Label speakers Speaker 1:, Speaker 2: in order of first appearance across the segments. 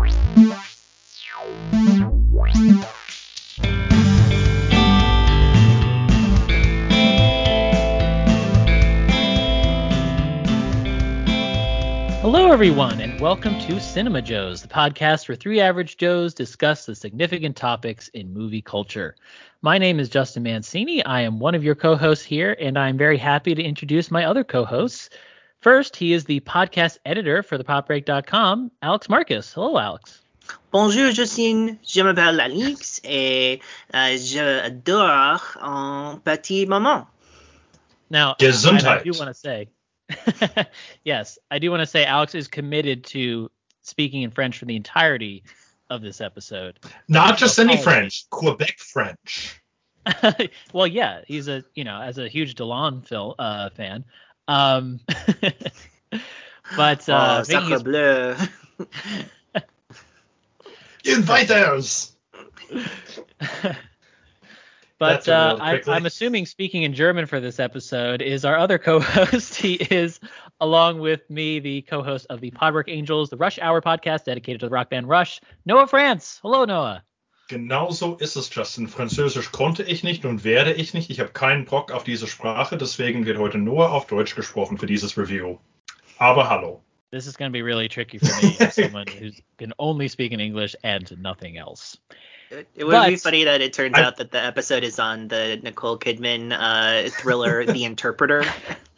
Speaker 1: Hello, everyone, and welcome to Cinema Joes, the podcast where three average Joes discuss the significant topics in movie culture. My name is Justin Mancini. I am one of your co-hosts here, and I'm very happy to introduce my other co-hosts. First, he is the podcast editor for thepopbreak.com, Alex Marcus. Hello, Alex.
Speaker 2: Bonjour, Justine. Je m'appelle Alex et j'adore un petit moment.
Speaker 1: Now, I do want to say, yes, I do want to say Alex is committed to speaking in French for the entirety of this episode.
Speaker 3: Not just any French, Quebec French.
Speaker 1: Well, yeah, he's as a huge Delon fan. But
Speaker 2: Sacre bleu.
Speaker 3: Inviters.
Speaker 1: But I'm assuming speaking in German for this episode is our other co-host. He is, along with me, the co-host of the Podwork Angels, the Rush Hour podcast dedicated to the rock band Rush, Noah France. Hello, Noah.
Speaker 3: Genauso ist es, Justin. Französisch konnte ich nicht und werde ich nicht. Ich habe keinen Bock auf diese Sprache, deswegen wird heute nur auf Deutsch gesprochen für dieses Review. Aber hallo.
Speaker 1: This is going to be really tricky for me as someone who can only speak in English and nothing else.
Speaker 2: It would be funny that it turns out that the episode is on the Nicole Kidman thriller, The Interpreter.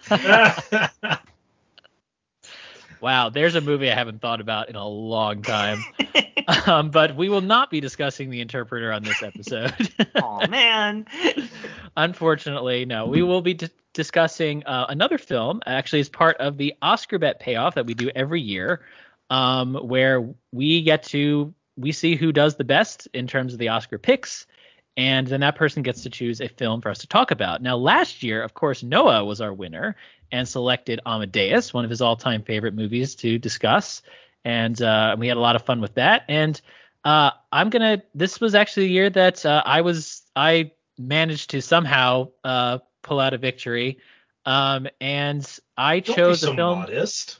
Speaker 1: Wow, there's a movie I haven't thought about in a long time. But we will not be discussing The Interpreter on this episode.
Speaker 2: Oh, man.
Speaker 1: Unfortunately, no. We will be discussing another film, actually as part of the Oscar Bet payoff that we do every year, where we see who does the best in terms of the Oscar picks, and then that person gets to choose a film for us to talk about. Now, last year, of course, Noah was our winner and selected Amadeus, one of his all-time favorite movies to discuss, and we had a lot of fun with that. And this was actually the year that I managed to somehow pull out a victory, and I chose a film.
Speaker 3: Modest.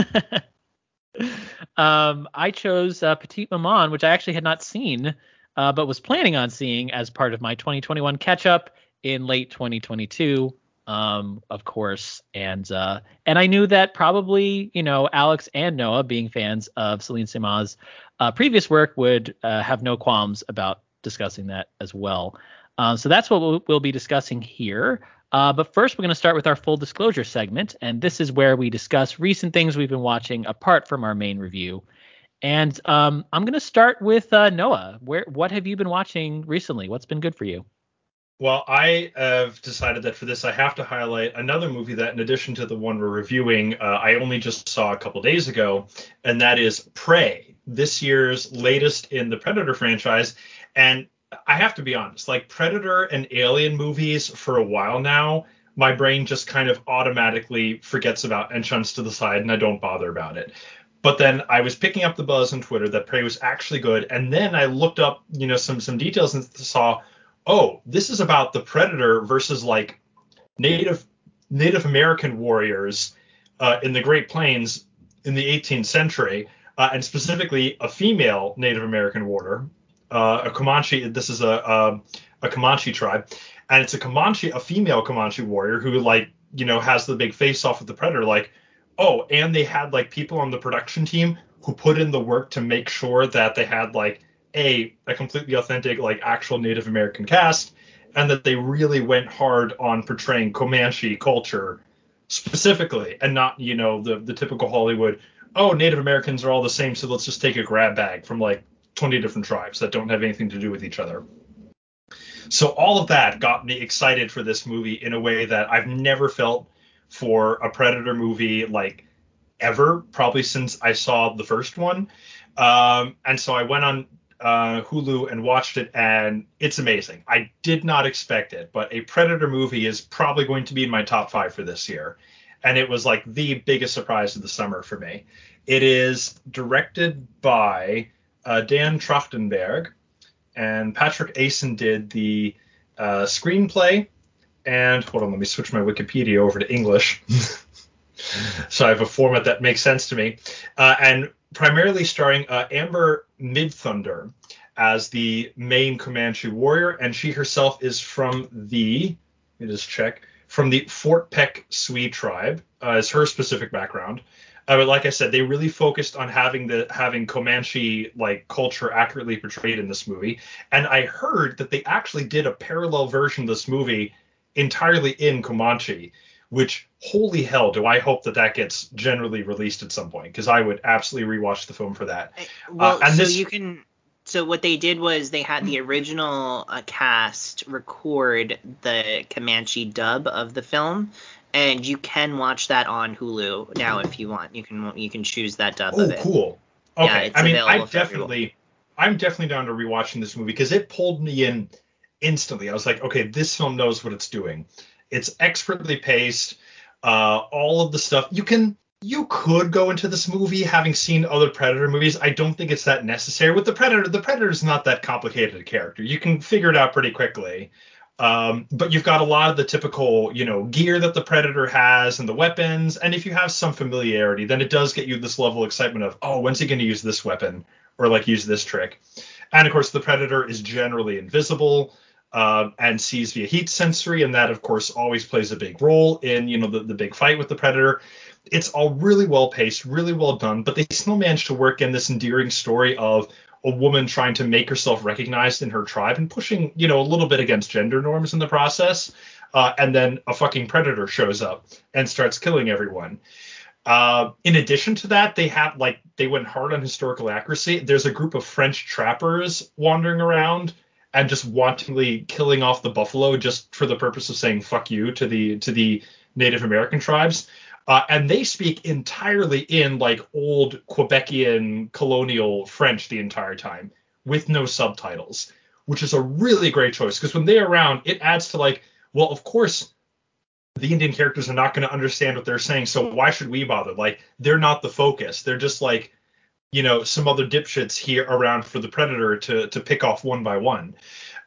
Speaker 1: I chose Petite Maman, which I actually had not seen, but was planning on seeing as part of my 2021 catch-up in late 2022, of course. And I knew that probably, Alex and Noah, being fans of Celine Sciamma's previous work, would have no qualms about discussing that as well. So that's what we'll be discussing here. But first, we're going to start with our full disclosure segment, and this is where we discuss recent things we've been watching apart from our main review. And I'm going to start with Noah. What have you been watching recently? What's been good for you?
Speaker 3: Well, I have decided that for this, I have to highlight another movie that, in addition to the one we're reviewing, I only just saw a couple days ago, and that is Prey, this year's latest in the Predator franchise. And I have to be honest, like Predator and Alien movies for a while now, my brain just kind of automatically forgets about and shunts to the side, and I don't bother about it. But then I was picking up the buzz on Twitter that Prey was actually good, and then I looked up, some details and saw, oh, this is about the Predator versus like Native American warriors in the Great Plains in the 18th century, and specifically a female Native American warrior. A Comanche. This is a Comanche tribe, and it's a female Comanche warrior who has the big face off with the Predator. And they had people on the production team who put in the work to make sure that they had a completely authentic actual Native American cast, and that they really went hard on portraying Comanche culture specifically, and not the typical Hollywood. Oh, Native Americans are all the same, so let's just take a grab bag from 20 different tribes that don't have anything to do with each other. So all of that got me excited for this movie in a way that I've never felt for a Predator movie ever, probably since I saw the first one. And so I went on Hulu and watched it, and it's amazing. I did not expect it, but a Predator movie is probably going to be in my top 5 for this year. And it was the biggest surprise of the summer for me. It is directed by Dan Trachtenberg, and Patrick Asen did the screenplay. And hold on, let me switch my Wikipedia over to English. So I have a format that makes sense to me. And primarily starring Amber Midthunder as the main Comanche warrior, and she herself is from let me just check, from the Fort Peck Sioux tribe, is her specific background. But like I said, they really focused on having Comanche like culture accurately portrayed in this movie. And I heard that they actually did a parallel version of this movie entirely in Comanche, which, holy hell, do I hope that gets generally released at some point, because I would absolutely rewatch the film for that.
Speaker 2: So what they did was they had the original cast record the Comanche dub of the film, and you can watch that on Hulu now if you want. You can choose that dub of it.
Speaker 3: Oh, cool. Okay.
Speaker 2: Yeah, I mean,
Speaker 3: I'm definitely down to rewatching this movie because it pulled me in instantly. I was like, okay, this film knows what it's doing. It's expertly paced. All of the stuff you could go into this movie having seen other Predator movies. I don't think it's that necessary. With the Predator is not that complicated a character. You can figure it out pretty quickly. But you've got a lot of the typical, gear that the Predator has and the weapons. And if you have some familiarity, then it does get you this level of excitement of, oh, when's he going to use this weapon or like use this trick? And of course, the Predator is generally invisible and sees via heat sensory. And that, of course, always plays a big role in, the big fight with the Predator. It's all really well paced, really well done, but they still managed to work in this endearing story of a woman trying to make herself recognized in her tribe and pushing, a little bit against gender norms in the process. And then a fucking Predator shows up and starts killing everyone. In addition to that, they went hard on historical accuracy. There's a group of French trappers wandering around and just wantonly killing off the buffalo just for the purpose of saying fuck you to the Native American tribes. And they speak entirely in like old Quebecian colonial French the entire time with no subtitles, which is a really great choice because when they're around, it adds to like, well, of course, the Indian characters are not going to understand what they're saying, so why should we bother? Like, they're not the focus. They're just like, some other dipshits here around for the Predator to pick off one by one.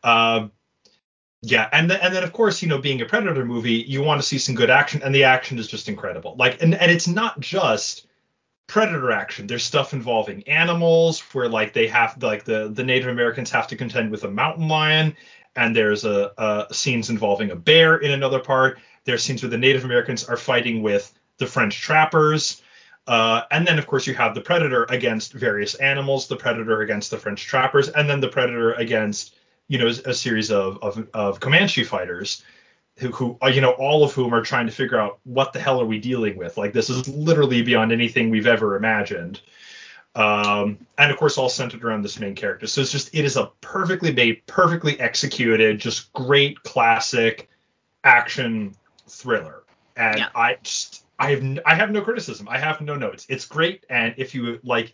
Speaker 3: Yeah, and then of course, being a Predator movie, you want to see some good action, and the action is just incredible. Like, and it's not just Predator action. There's stuff involving animals where like they have like the Native Americans have to contend with a mountain lion, and there's a scenes involving a bear in another part. There's scenes where the Native Americans are fighting with the French trappers. And then, of course, you have the Predator against various animals, the Predator against the French trappers, and then the Predator against a series of Comanche fighters who all of whom are trying to figure out what the hell are we dealing with? Like, this is literally beyond anything we've ever imagined. And of course, all centered around this main character. So it is a perfectly made, perfectly executed, just great classic action thriller. And yeah. I have no criticism. I have no notes. It's great. And if you like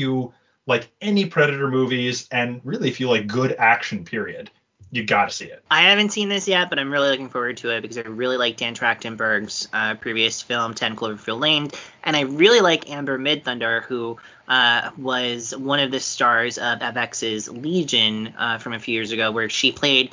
Speaker 3: any Predator movies, and really if you like good action, period, you got to see it.
Speaker 2: I haven't seen this yet, but I'm really looking forward to it because I really like Dan Trachtenberg's previous film, 10 Cloverfield Lane, and I really like Amber Midthunder, who was one of the stars of FX's Legion from a few years ago, where she played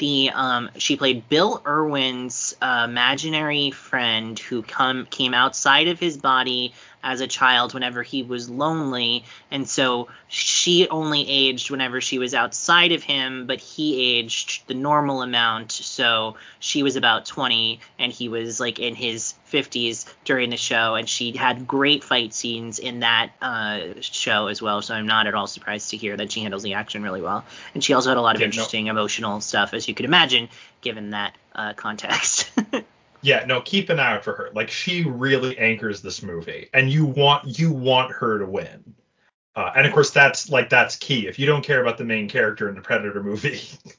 Speaker 2: Bill Irwin's imaginary friend who came outside of his body as a child whenever he was lonely, and so she only aged whenever she was outside of him, but he aged the normal amount, so she was about 20 and he was like in his 50s during the show, and she had great fight scenes in that show as well, so I'm not at all surprised to hear that she handles the action really well. And she also had a lot of interesting emotional stuff, as you could imagine, given that context.
Speaker 3: Yeah, no, keep an eye out for her. Like, she really anchors this movie, and you want her to win. And of course, that's key. If you don't care about the main character in the Predator movie,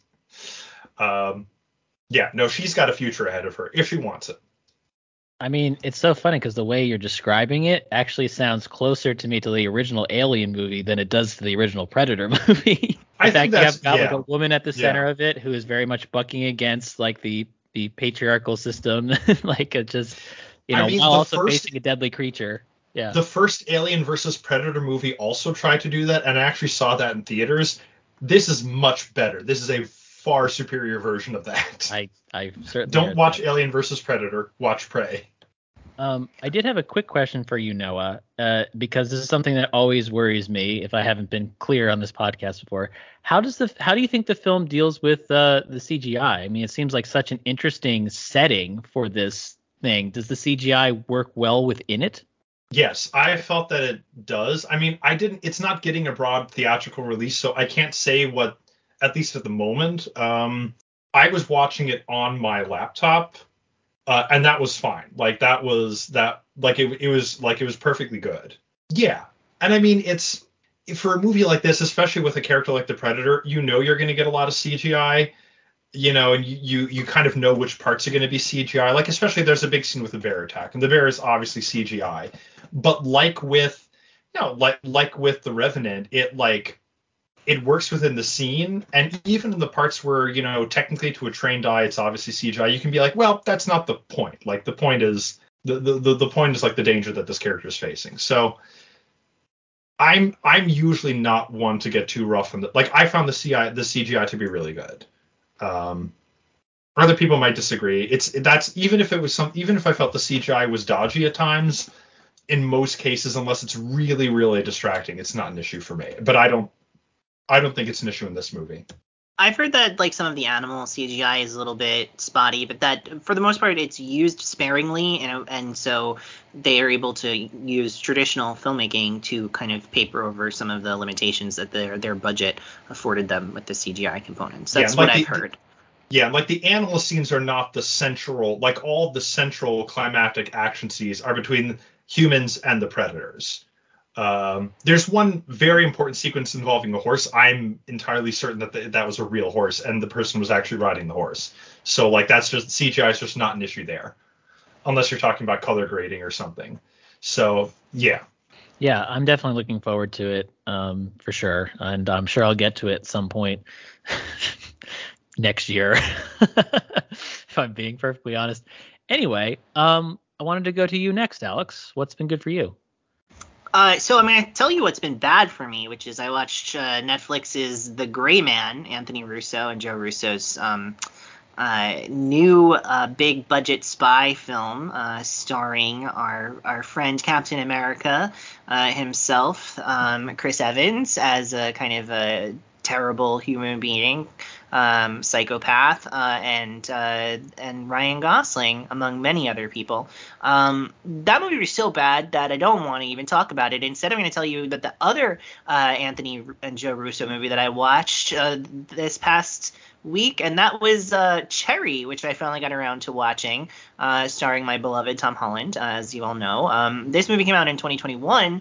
Speaker 3: yeah, no, she's got a future ahead of her if she wants it.
Speaker 1: I mean, it's so funny because the way you're describing it actually sounds closer to me to the original Alien movie than it does to the original Predator movie.
Speaker 3: I think you have
Speaker 1: got like a woman at the center of it who is very much bucking against like the patriarchal system, like it just, while also facing a deadly creature. Yeah.
Speaker 3: The first Alien versus Predator movie also tried to do that, and I actually saw that in theaters. This is much better. This is a far superior version of that.
Speaker 1: I certainly
Speaker 3: don't watch Alien versus Predator. Watch Prey.
Speaker 1: I did have a quick question for you, Noah, because this is something that always worries me if I haven't been clear on this podcast before. How do you think the film deals with the CGI? I mean, it seems like such an interesting setting for this thing. Does the CGI work well within it?
Speaker 3: Yes, I felt that it does. I mean, it's not getting a broad theatrical release, so I can't say what, at least at the moment. I was watching it on my laptop, and that was fine. Like it was perfectly good. Yeah. And I mean, it's for a movie like this, especially with a character like the Predator, you're going to get a lot of CGI, and you kind of know which parts are going to be CGI. Like, especially there's a big scene with the bear attack, and the bear is obviously CGI. But like with the Revenant, it works within the scene, and even in the parts where, technically to a trained eye it's obviously CGI, you can be like, well, that's not the point. Like, the point is the point is like the danger that this character is facing. So I'm usually not one to get too rough on the, like, I found the CGI to be really good. Other people might disagree. Even if I felt the CGI was dodgy at times, in most cases, unless it's really, really distracting, it's not an issue for me. But I don't think it's an issue in this movie.
Speaker 2: I've heard that like some of the animal CGI is a little bit spotty, but that for the most part it's used sparingly, and so they are able to use traditional filmmaking to kind of paper over some of the limitations that their budget afforded them with the CGI components. That's what I've heard.
Speaker 3: Yeah, like the animal scenes are not the central, like all of the central climactic action scenes are between humans and the predators. There's one very important sequence involving a horse. I'm entirely certain that that was a real horse and the person was actually riding the horse. So like that's just CGI is just not an issue there, unless you're talking about color grading or something. So yeah.
Speaker 1: Yeah, I'm definitely looking forward to it, for sure, and I'm sure I'll get to it at some point next year, if I'm being perfectly honest. Anyway, I wanted to go to you next, Alex. What's been good for you?
Speaker 2: So I'm going to tell you what's been bad for me, which is I watched Netflix's The Gray Man, Anthony Russo and Joe Russo's new big budget spy film starring our friend Captain America himself, Chris Evans, as a kind of a terrible human being, psychopath, and Ryan Gosling, among many other people. That movie was so bad that I don't want to even talk about it. Instead, I'm going to tell you that the other Anthony and Joe Russo movie that I watched this past week, and that was Cherry, which I finally got around to watching, starring my beloved Tom Holland, as you all know. This movie came out in 2021,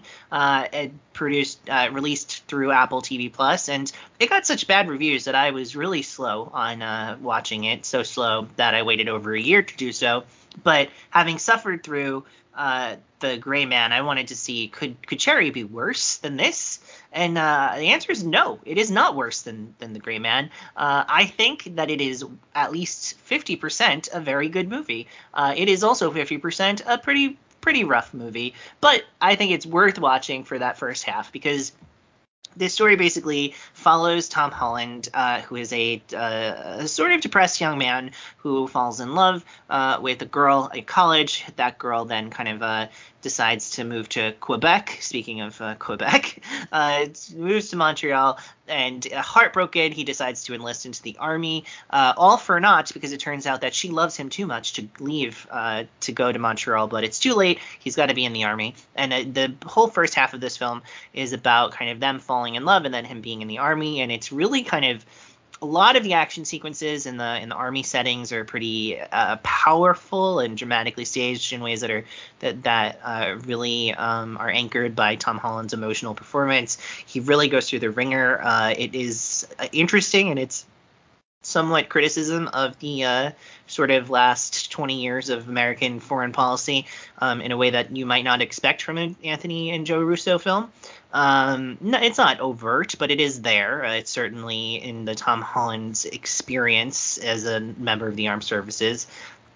Speaker 2: released through Apple TV Plus, and it got such bad reviews that I was really slow on watching it, so slow that I waited over a year to do so. But having suffered through The Gray Man, I wanted to see, could Cherry be worse than this? And the answer is no, it is not worse than The Gray Man. I think that it is at least 50% a very good movie. It is also 50% a pretty rough movie, but I think it's worth watching for that first half, because this story basically follows Tom Holland, who is a sort of depressed young man who falls in love with a girl at college. That girl then kind of decides to move to Quebec. Speaking of Quebec, moves to Montreal, and heartbroken, he decides to enlist into the army, all for naught, because it turns out that she loves him too much to leave to go to Montreal, but it's too late. He's got to be in the army. And the whole first half of this film is about kind of them falling in love and then him being in the army, and it's really kind of a lot of the action sequences in the army settings are pretty powerful and dramatically staged in ways that really are anchored by Tom Holland's emotional performance. He really goes through the ringer. It is interesting, and it's somewhat criticism of the sort of last 20 years of American foreign policy in a way that you might not expect from an Anthony and Joe Russo film. No, it's not overt, but it is there. It's certainly in the Tom Holland's experience as a member of the armed services.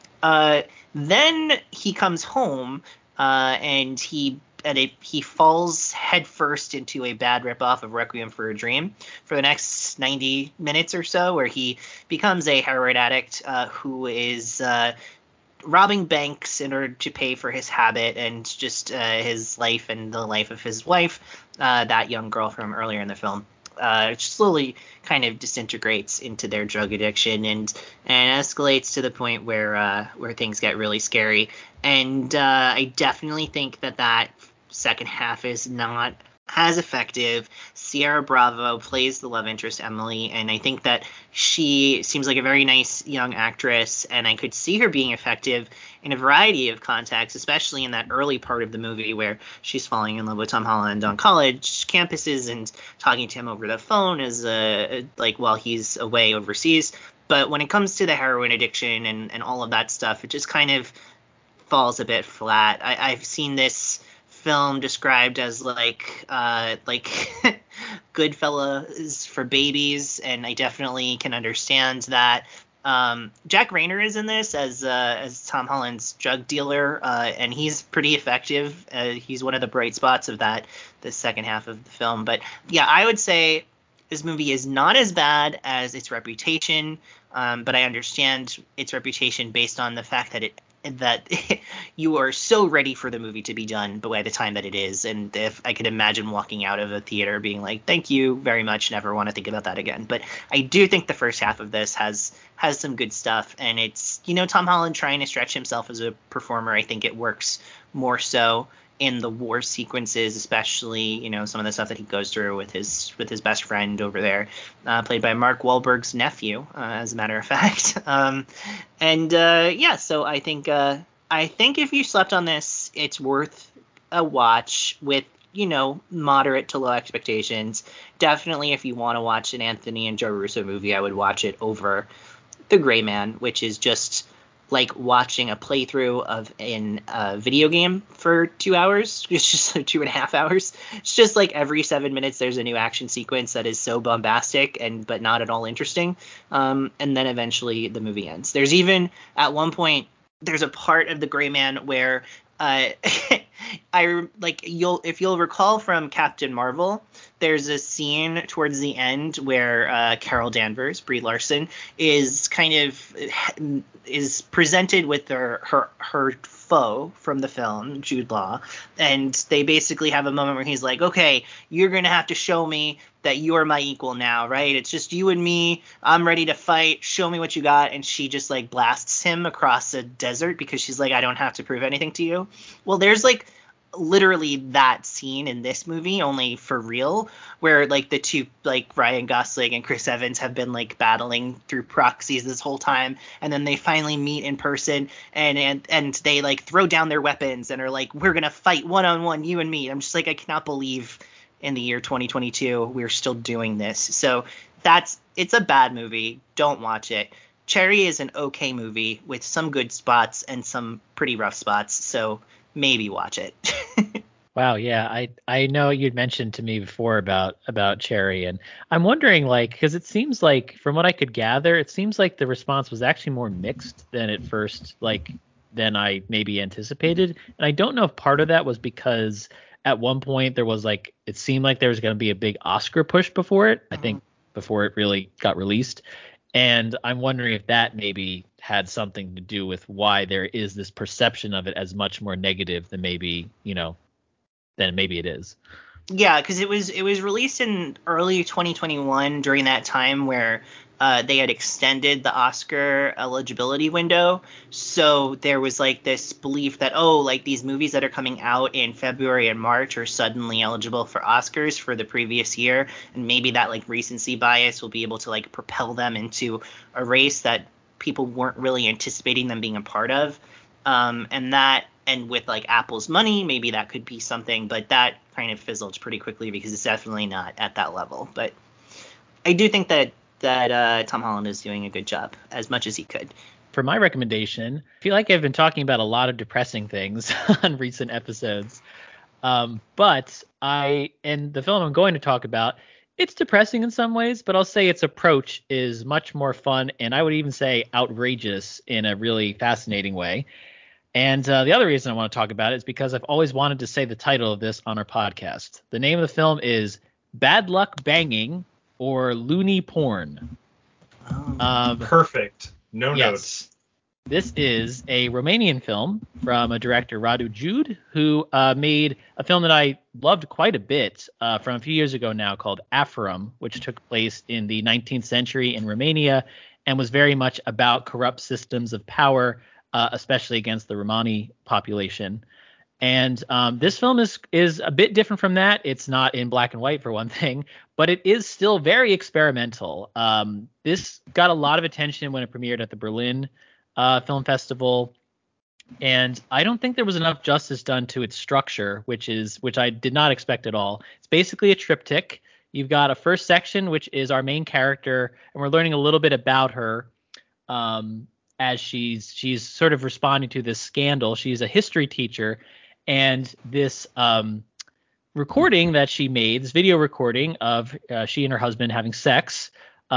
Speaker 2: Then he comes home and he falls headfirst into a bad ripoff of Requiem for a Dream for the next 90 minutes or so, where he becomes a heroin addict who is robbing banks in order to pay for his habit and just his life and the life of his wife, that young girl from earlier in the film. Slowly kind of disintegrates into their drug addiction and escalates to the point where things get really scary. And I definitely think that second half is not as effective. Sierra Bravo plays the love interest Emily, and I think that she seems like a very nice young actress, and I could see her being effective in a variety of contexts, especially in that early part of the movie where she's falling in love with Tom Holland on college campuses and talking to him over the phone as while he's away overseas. But when it comes to the heroin addiction and all of that stuff, it just kind of falls a bit flat. I've seen this film described as like Goodfellas for babies, and I definitely can understand that. Jack Reynor is in this as Tom Holland's drug dealer, and he's pretty effective. He's one of the bright spots of the second half of the film. But yeah, I would say this movie is not as bad as its reputation, but I understand its reputation based on the fact that you are so ready for the movie to be done by the time that it is. And if I could imagine walking out of a theater being like, thank you very much, never want to think about that again. But I do think the first half of this has some good stuff, and it's, Tom Holland trying to stretch himself as a performer. I think it works more so in the war sequences, especially, some of the stuff that he goes through with his best friend over there, played by Mark Wahlberg's nephew, as a matter of fact. So I think if you slept on this, it's worth a watch with, moderate to low expectations. Definitely, if you want to watch an Anthony and Joe Russo movie, I would watch it over The Gray Man, which is just like watching a playthrough of a video game for 2 hours. It's just 2.5 hours. It's just like every 7 minutes there's a new action sequence that is so bombastic but not at all interesting. And then eventually the movie ends. There's even at one point there's a part of The Gray Man where if you'll recall from Captain Marvel, there's a scene towards the end where Carol Danvers, Brie Larson, is presented with her foe from the film, Jude Law, and they basically have a moment where he's like, okay, you're gonna have to show me that you're my equal now, right? It's just you and me. I'm ready to fight. Show me what you got. And she just like blasts him across a desert because she's like, I don't have to prove anything to you. Well, there's like literally that scene in this movie, only for real, where like the two, like Ryan Gosling and Chris Evans, have been like battling through proxies this whole time, and then they finally meet in person, and they like throw down their weapons and are like, we're gonna fight one-on-one, you and me. I'm just like, I cannot believe in the year 2022 we're still doing this. So it's a bad movie. Don't watch it. Cherry is an okay movie with some good spots and some pretty rough spots, so maybe watch it.
Speaker 1: Wow, yeah, I know you'd mentioned to me before about Cherry, and I'm wondering, like, because it seems like, from what I could gather, it seems like the response was actually more mixed than at first, like, than I maybe anticipated. And I don't know if part of that was because at one point there was like, it seemed like there was going to be a big Oscar push before it, I think, before it really got released. And I'm wondering if that maybe had something to do with why there is this perception of it as much more negative than maybe it is.
Speaker 2: Yeah, because it was released in early 2021 during that time where they had extended the Oscar eligibility window. So there was like this belief that, like these movies that are coming out in February and March are suddenly eligible for Oscars for the previous year. And maybe that like recency bias will be able to like propel them into a race that people weren't really anticipating them being a part of. And with like Apple's money, maybe that could be something, but that kind of fizzled pretty quickly because it's definitely not at that level. But I do think that Tom Holland is doing a good job, as much as he could.
Speaker 1: For my recommendation, I feel like I've been talking about a lot of depressing things on recent episodes. But the film I'm going to talk about, it's depressing in some ways, but I'll say its approach is much more fun, and I would even say outrageous in a really fascinating way. And the other reason I want to talk about it is because I've always wanted to say the title of this on our podcast. The name of the film is Bad Luck Banging, or Loony Porn.
Speaker 3: Perfect. No
Speaker 1: yes.
Speaker 3: notes.
Speaker 1: This is a Romanian film from a director, Radu Jude, who made a film that I loved quite a bit from a few years ago now called Aferum, which took place in the 19th century in Romania and was very much about corrupt systems of power, especially against the Romani population. And this film is a bit different from that. It's not in black and white, for one thing, but it is still very experimental. This got a lot of attention when it premiered at the Berlin Film Festival, and I don't think there was enough justice done to its structure, which I did not expect at all. It's basically a triptych. You've got a first section, which is our main character, and we're learning a little bit about her as she's sort of responding to this scandal. She's a history teacher, and this recording that she made, this video recording of she and her husband having sex,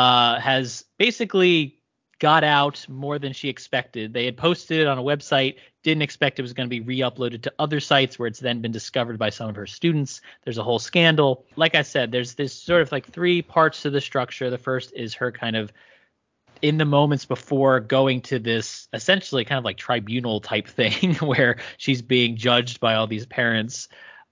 Speaker 1: has basically got out more than she expected. They had posted it on a website, didn't expect it was going to be re-uploaded to other sites where it's then been discovered by some of her students. There's a whole scandal. Like I said, there's sort of like three parts to the structure. The first is her kind of in the moments before going to this essentially kind of like tribunal type thing where she's being judged by all these parents,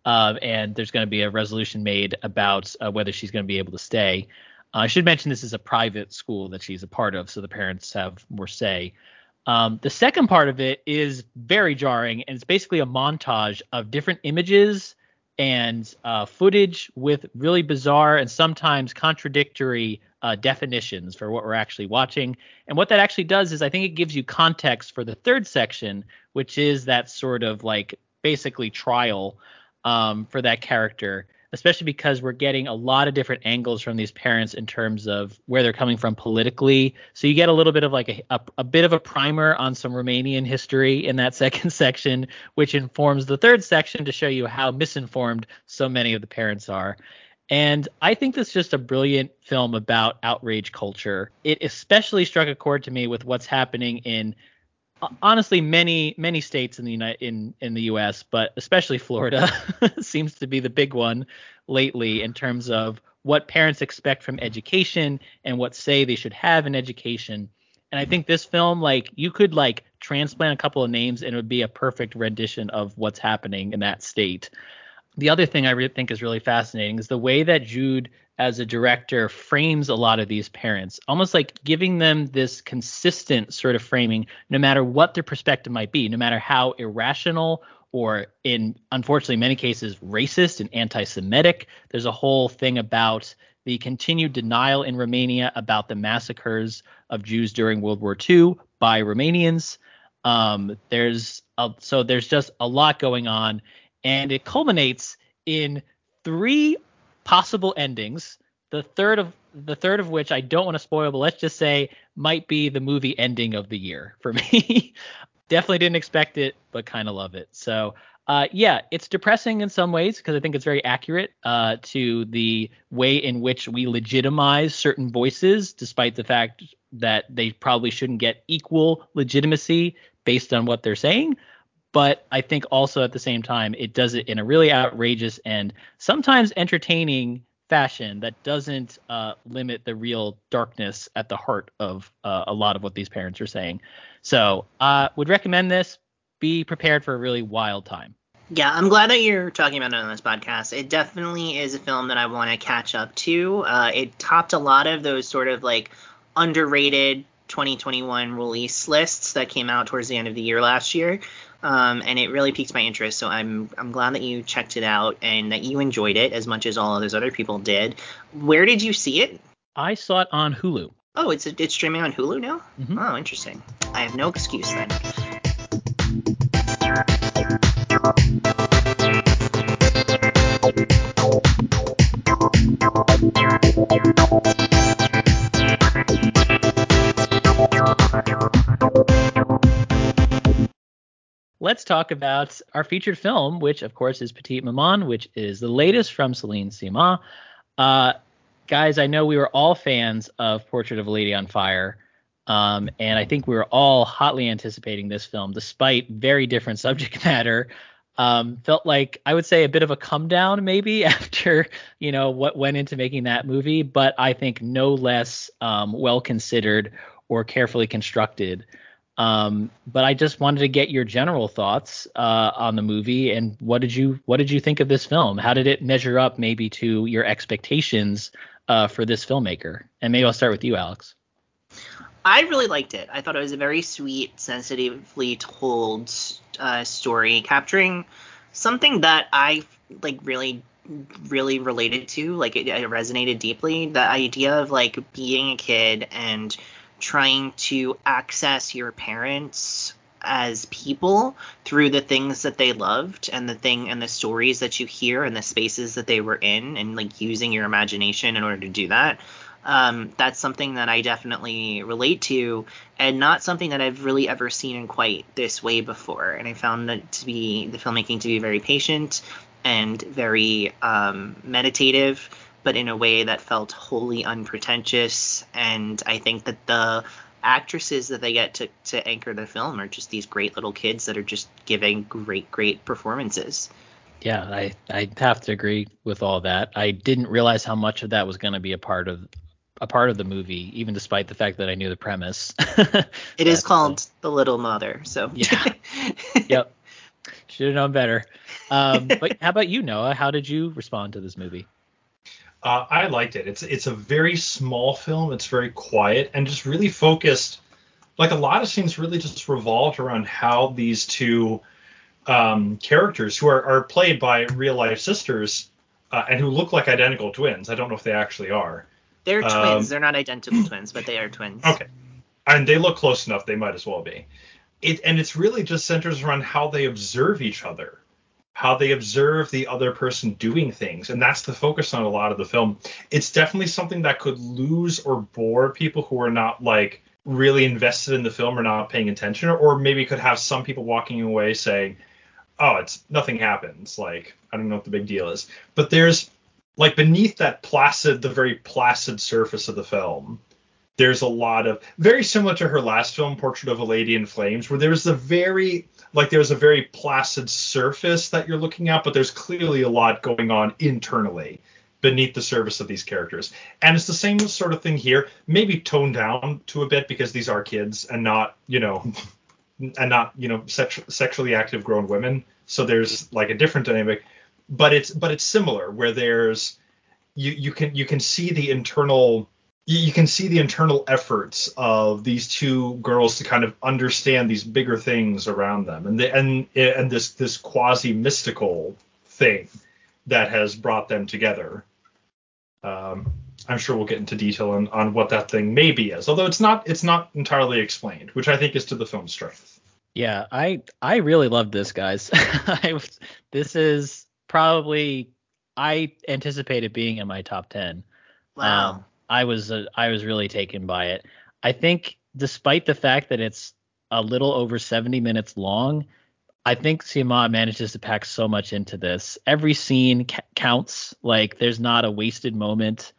Speaker 1: and there's going to be a resolution made about whether she's going to be able to stay. I should mention this is a private school that she's a part of, so the parents have more say. The second part of it is very jarring, and it's basically a montage of different images and footage with really bizarre and sometimes contradictory definitions for what we're actually watching. And what that actually does is I think it gives you context for the third section, which is that sort of like basically trial for that character, especially because we're getting a lot of different angles from these parents in terms of where they're coming from politically. So you get a little bit of like a bit of a primer on some Romanian history in that second section, which informs the third section to show you how misinformed so many of the parents are. And I think this is just a brilliant film about outrage culture. It especially struck a chord to me with what's happening in honestly many states in the US, but especially Florida seems to be the big one lately in terms of what parents expect from education and what say they should have in education. And I think this film, like, you could like transplant a couple of names and it would be a perfect rendition of what's happening in that state. The other thing I really think is really fascinating is the way that Jude, as a director, frames a lot of these parents, almost like giving them this consistent sort of framing, no matter what their perspective might be, no matter how irrational or, in unfortunately many cases, racist and anti-Semitic. There's a whole thing about the continued denial in Romania about the massacres of Jews during World War II by Romanians. There's just a lot going on. And it culminates in three possible endings. The third of which I don't want to spoil, but let's just say might be the movie ending of the year for me. Definitely didn't expect it, but kind of love it. So yeah, it's depressing in some ways because I think it's very accurate to the way in which we legitimize certain voices, despite the fact that they probably shouldn't get equal legitimacy based on what they're saying. But I think also at the same time, it does it in a really outrageous and sometimes entertaining fashion that doesn't limit the real darkness at the heart of a lot of what these parents are saying. So would recommend this. Be prepared for a really wild time.
Speaker 2: Yeah, I'm glad that you're talking about it on this podcast. It definitely is a film that I want to catch up to. It topped a lot of those sort of like underrated 2021 release lists that came out towards the end of the year last year. And it really piqued my interest. So I'm glad that you checked it out and that you enjoyed it as much as all of those other people did. Where did you see it?
Speaker 1: I saw it on Hulu.
Speaker 2: Oh, it's streaming on Hulu now?
Speaker 1: Mm-hmm.
Speaker 2: Oh, interesting. I have no excuse then.
Speaker 1: Let's talk about our featured film, which of course is Petite Maman, which is the latest from Celine Sciamma. Guys, I know we were all fans of Portrait of a Lady on Fire, and I think we were all hotly anticipating this film, despite very different subject matter. Felt like, I would say, a bit of a come down maybe after, what went into making that movie, but I think no less well considered or carefully constructed. But I just wanted to get your general thoughts on the movie, and what did you think of this film? How did it measure up maybe to your expectations for this filmmaker? And maybe I'll start with you, Alex.
Speaker 2: I really liked it. I thought it was a very sweet, sensitively told story, capturing something that I like really related to. Like it resonated deeply. The idea of like being a kid and trying to access your parents as people through the things that they loved and the stories that you hear and the spaces that they were in, and like using your imagination in order to do that. That's something that I definitely relate to, and not something that I've really ever seen in quite this way before. And I found that to be the filmmaking to be very patient and very meditative, but in a way that felt wholly unpretentious. And I think that the actresses that they get to anchor the film are just these great little kids that are just giving great performances.
Speaker 1: Yeah, I have to agree with all that. I didn't realize how much of that was going to be a part of the movie, even despite the fact that I knew the premise.
Speaker 2: It is called The Little Mother, so
Speaker 1: yeah. Yep. Should have known better. But how about you, Noah? How did you respond to this movie?
Speaker 3: I liked it. It's a very small film. It's very quiet and just really focused. Like a lot of scenes really just revolved around how these two characters, who are played by real life sisters and who look like identical twins. I don't know if they actually are.
Speaker 2: They're twins. They're not identical twins, but they are twins.
Speaker 3: Okay. And they look close enough. They might as well be. And it's really just centers around how they observe each other, how they observe the other person doing things. And that's the focus on a lot of the film. It's definitely something that could lose or bore people who are not like really invested in the film or not paying attention, or maybe could have some people walking away saying, oh, it's nothing happens. Like, I don't know what the big deal is. But there's like beneath that the very placid surface of the film, there's a lot of very similar to her last film, Portrait of a Lady in Flames, where there's a very placid surface that you're looking at, but there's clearly a lot going on internally beneath the surface of these characters. And it's the same sort of thing here, maybe toned down to a bit because these are kids and not, sexually active grown women. So there's like a different dynamic, but it's similar where there's you can see the internal efforts of these two girls to kind of understand these bigger things around them, and this quasi mystical thing that has brought them together. I'm sure we'll get into detail on what that thing maybe is, although it's not entirely explained, which I think is to the film's strength.
Speaker 1: Yeah, I really love this, guys. This is probably, I anticipated being in my top 10.
Speaker 2: Wow.
Speaker 1: I was really taken by it. I think despite the fact that it's a little over 70 minutes long, I think Sciamma manages to pack so much into this. Every scene counts. Like there's not a wasted moment.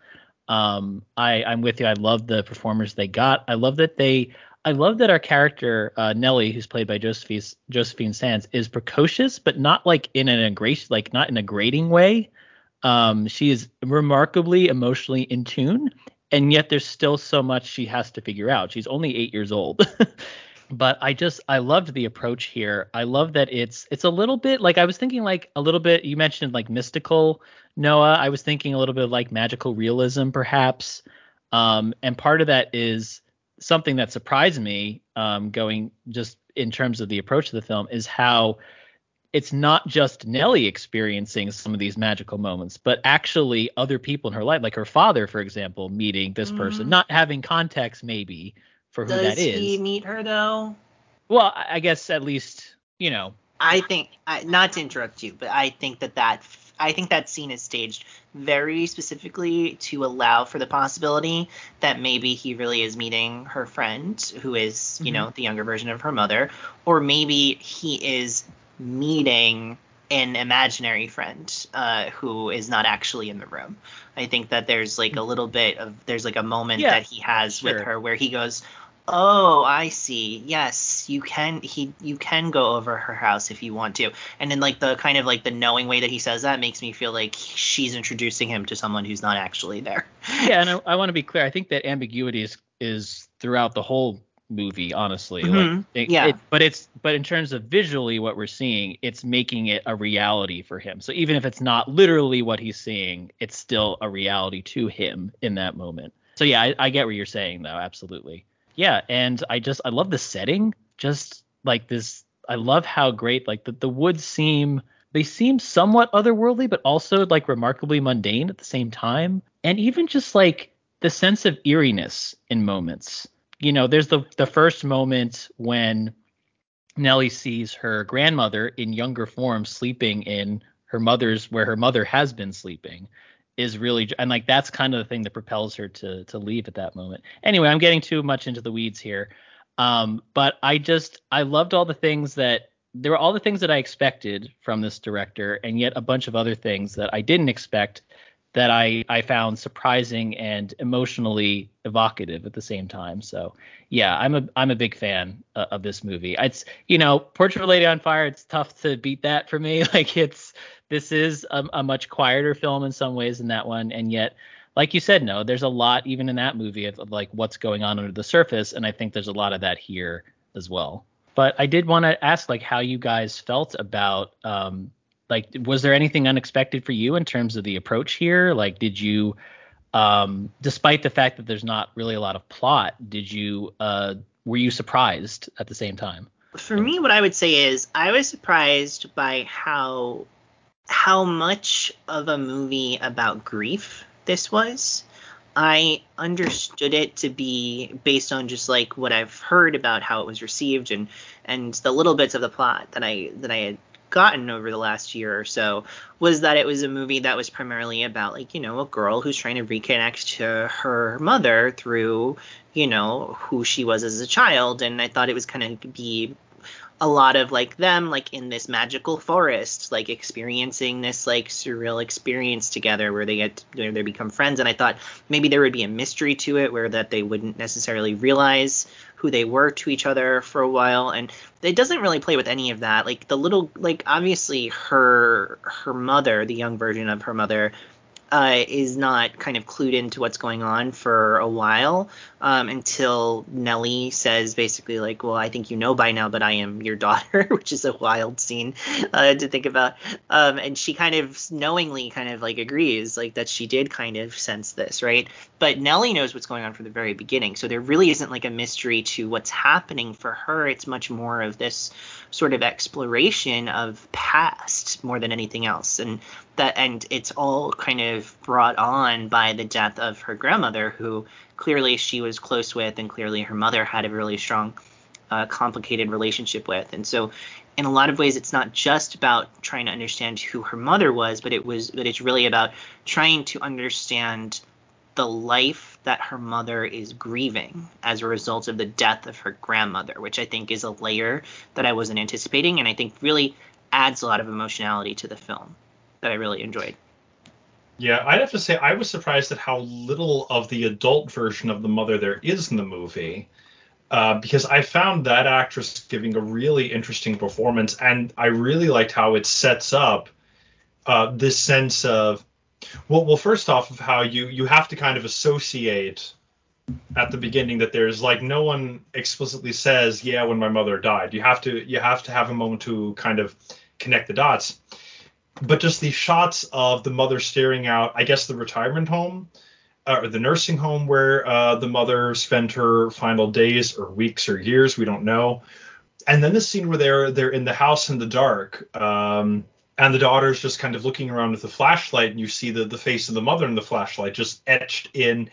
Speaker 1: I'm with you. I love the performers they got. I love that our character Nellie, who's played by Josephine Sands, is precocious, but not like in not in a grating way. She is remarkably emotionally in tune, and yet there's still so much she has to figure out. She's only 8 years old. But I loved the approach here. I love that it's a little bit like, I was thinking like a little bit, you mentioned like mystical, Noah. I was thinking a little bit like magical realism perhaps. And part of that is something that surprised me, going just in terms of the approach of the film, is how it's not just Nellie experiencing some of these magical moments, but actually other people in her life, like her father, for example, meeting this person, not having context maybe for who that is.
Speaker 2: Does he meet her though?
Speaker 1: Well, I guess at least,
Speaker 2: I think, not to interrupt you, but I think that scene is staged very specifically to allow for the possibility that maybe he really is meeting her friend, who is, the younger version of her mother, or maybe he is meeting an imaginary friend who is not actually in the room. I think that there's like a little bit of, there's like a moment that he has with her where he goes, oh, I see. Yes, you can go over her house if you want to. And then like the kind of like the knowing way that he says that makes me feel like she's introducing him to someone who's not actually there.
Speaker 1: Yeah, and I want to be clear. I think that ambiguity is throughout the whole movie, honestly.
Speaker 2: Mhm. Yeah.
Speaker 1: But in terms of visually what we're seeing, it's making it a reality for him. So even if it's not literally what he's seeing, it's still a reality to him in that moment. So yeah, I get what you're saying though, absolutely. Yeah, and I love the setting, just like this. I love how great like the woods seem. They seem somewhat otherworldly, but also like remarkably mundane at the same time. And even just like the sense of eeriness in moments. There's the first moment when Nellie sees her grandmother in younger form sleeping in where her mother has been sleeping is really, and like that's kind of the thing that propels her to leave at that moment. Anyway, I'm getting too much into the weeds here. But I loved all the things that there were all the things that I expected from this director, and yet a bunch of other things that I didn't expect that I found surprising and emotionally evocative at the same time. So yeah, I'm a big fan of this movie. It's Portrait of a Lady on Fire. It's tough to beat that for me. Like this is a much quieter film in some ways than that one, and yet like you said, no, there's a lot even in that movie of like what's going on under the surface, and I think there's a lot of that here as well. But I did want to ask like how you guys felt about like, was there anything unexpected for you in terms of the approach here? Like, did you, despite the fact that there's not really a lot of plot, were you surprised at the same time?
Speaker 2: For me, what I would say is I was surprised by how much of a movie about grief this was. I understood it to be based on just like what I've heard about how it was received and the little bits of the plot that I had gotten over the last year or so, was that it was a movie that was primarily about like, a girl who's trying to reconnect to her mother through, who she was as a child. And I thought it was kind of be a lot of like them like in this magical forest, like experiencing this like surreal experience together where they become friends. And I thought maybe there would be a mystery to it where that they wouldn't necessarily realize who they were to each other for a while. And it doesn't really play with any of that. Like the little, like obviously her mother, the young version of her mother, is not kind of clued into what's going on for a while, until Nellie says basically like, well, I think you know by now, but I am your daughter, which is a wild scene to think about. And she kind of knowingly kind of like agrees like that she did kind of sense this, right? But Nellie knows what's going on from the very beginning. So there really isn't like a mystery to what's happening for her. It's much more of this sort of exploration of past more than anything else. And it's all kind of brought on by the death of her grandmother, who clearly she was close with, and clearly her mother had a really strong, complicated relationship with. And so in a lot of ways, it's not just about trying to understand who her mother was, but it's really about trying to understand the life that her mother is grieving as a result of the death of her grandmother, which I think is a layer that I wasn't anticipating, and I think really adds a lot of emotionality to the film that I really enjoyed.
Speaker 3: Yeah, I'd have to say I was surprised at how little of the adult version of the mother there is in the movie, because I found that actress giving a really interesting performance, and I really liked how it sets up this sense of, well, first off, of how you have to kind of associate at the beginning that there's like no one explicitly says, yeah, when my mother died. You have to have a moment to kind of connect the dots. But just these shots of the mother staring out, I guess, the retirement home or the nursing home where the mother spent her final days or weeks or years, we don't know. And then the scene where they're in the house in the dark, and the daughter's just kind of looking around with the flashlight, and you see the face of the mother in the flashlight just etched in,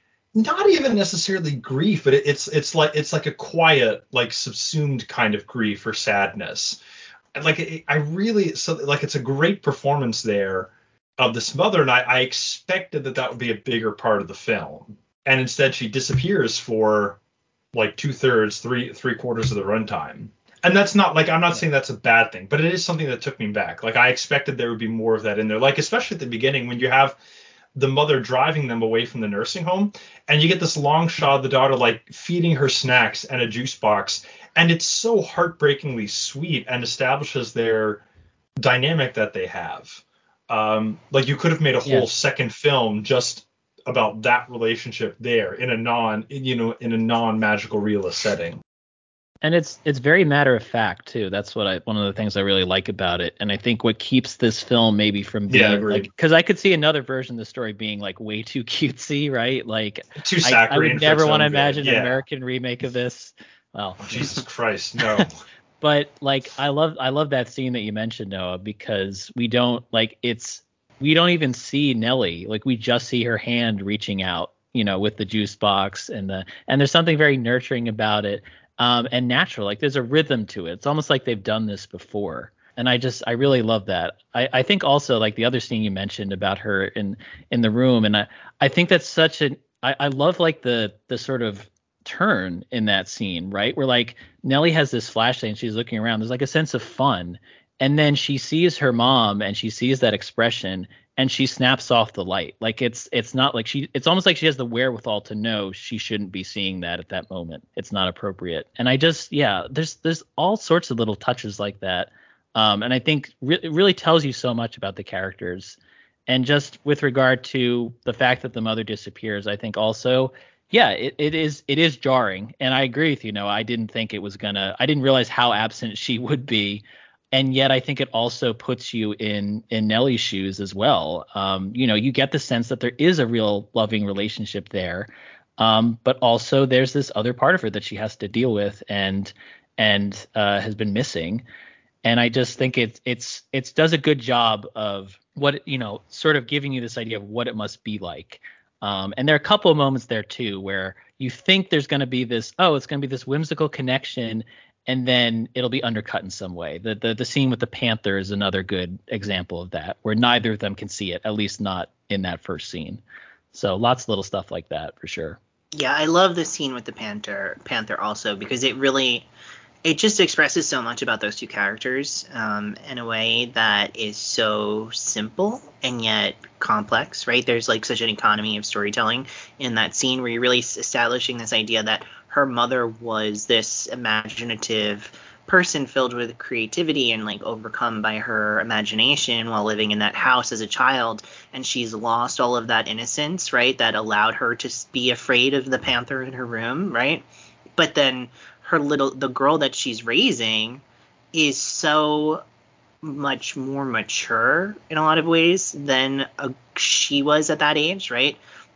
Speaker 3: not even necessarily grief, but it's like a quiet, like subsumed kind of grief or sadness. Like I really, so like it's a great performance there of this mother, and I expected that would be a bigger part of the film, and instead she disappears for like 2/3, three quarters of the runtime. And that's not like, I'm not saying that's a bad thing, but it is something that took me back. Like I expected there would be more of that in there, like especially at the beginning when you have the mother driving them away from the nursing home, and you get this long shot of the daughter like feeding her snacks and a juice box, and it's so heartbreakingly sweet and establishes their dynamic that they have. Like you could have made a whole second film just about that relationship there in a non-magical realist setting.
Speaker 1: And it's very matter of fact too. That's one of the things I really like about it. And I think what keeps this film maybe from being like, because I could see another version of the story being like way too cutesy, right? Like
Speaker 3: too
Speaker 1: I
Speaker 3: saccharine.
Speaker 1: would never want to imagine an American remake of this. Well,
Speaker 3: Jesus Christ, no.
Speaker 1: But like I love that scene that you mentioned, Noah, because we don't even see Nellie. Like we just see her hand reaching out, with the juice box and there's something very nurturing about it. And natural, like there's a rhythm to it. It's almost like they've done this before. And I really love that. I think also like the other scene you mentioned about her in the room. And I think that's I love like the sort of turn in that scene, right? Where like Nellie has this flashlight and she's looking around. There's like a sense of fun. And then she sees her mom and she sees that expression and she snaps off the light. Like it's not like it's almost like she has the wherewithal to know she shouldn't be seeing that at that moment. It's not appropriate. And there's all sorts of little touches like that. And I think it really tells you so much about the characters. And just with regard to the fact that the mother disappears, I think also, yeah, it is jarring. And I agree with you. I didn't think I didn't realize how absent she would be. And yet I think it also puts you in Nellie's shoes as well. You get the sense that there is a real loving relationship there. But also there's this other part of her that she has to deal with and has been missing. And I just think it's does a good job of what, sort of giving you this idea of what it must be like. And there are a couple of moments there too where you think there's going to be it's going to be this whimsical connection, and then it'll be undercut in some way. The scene with the panther is another good example of that, where neither of them can see it, at least not in that first scene. So lots of little stuff like that for sure.
Speaker 2: Yeah, I love the scene with the panther also, because it just expresses so much about those two characters in a way that is so simple and yet complex, right? There's like such an economy of storytelling in that scene where you're really establishing this idea that her mother was this imaginative person filled with creativity and like overcome by her imagination while living in that house as a child, and she's lost all of that innocence, right, that allowed her to be afraid of the panther in her room, right? But then the girl that she's raising is so much more mature in a lot of ways than she was at that age, right?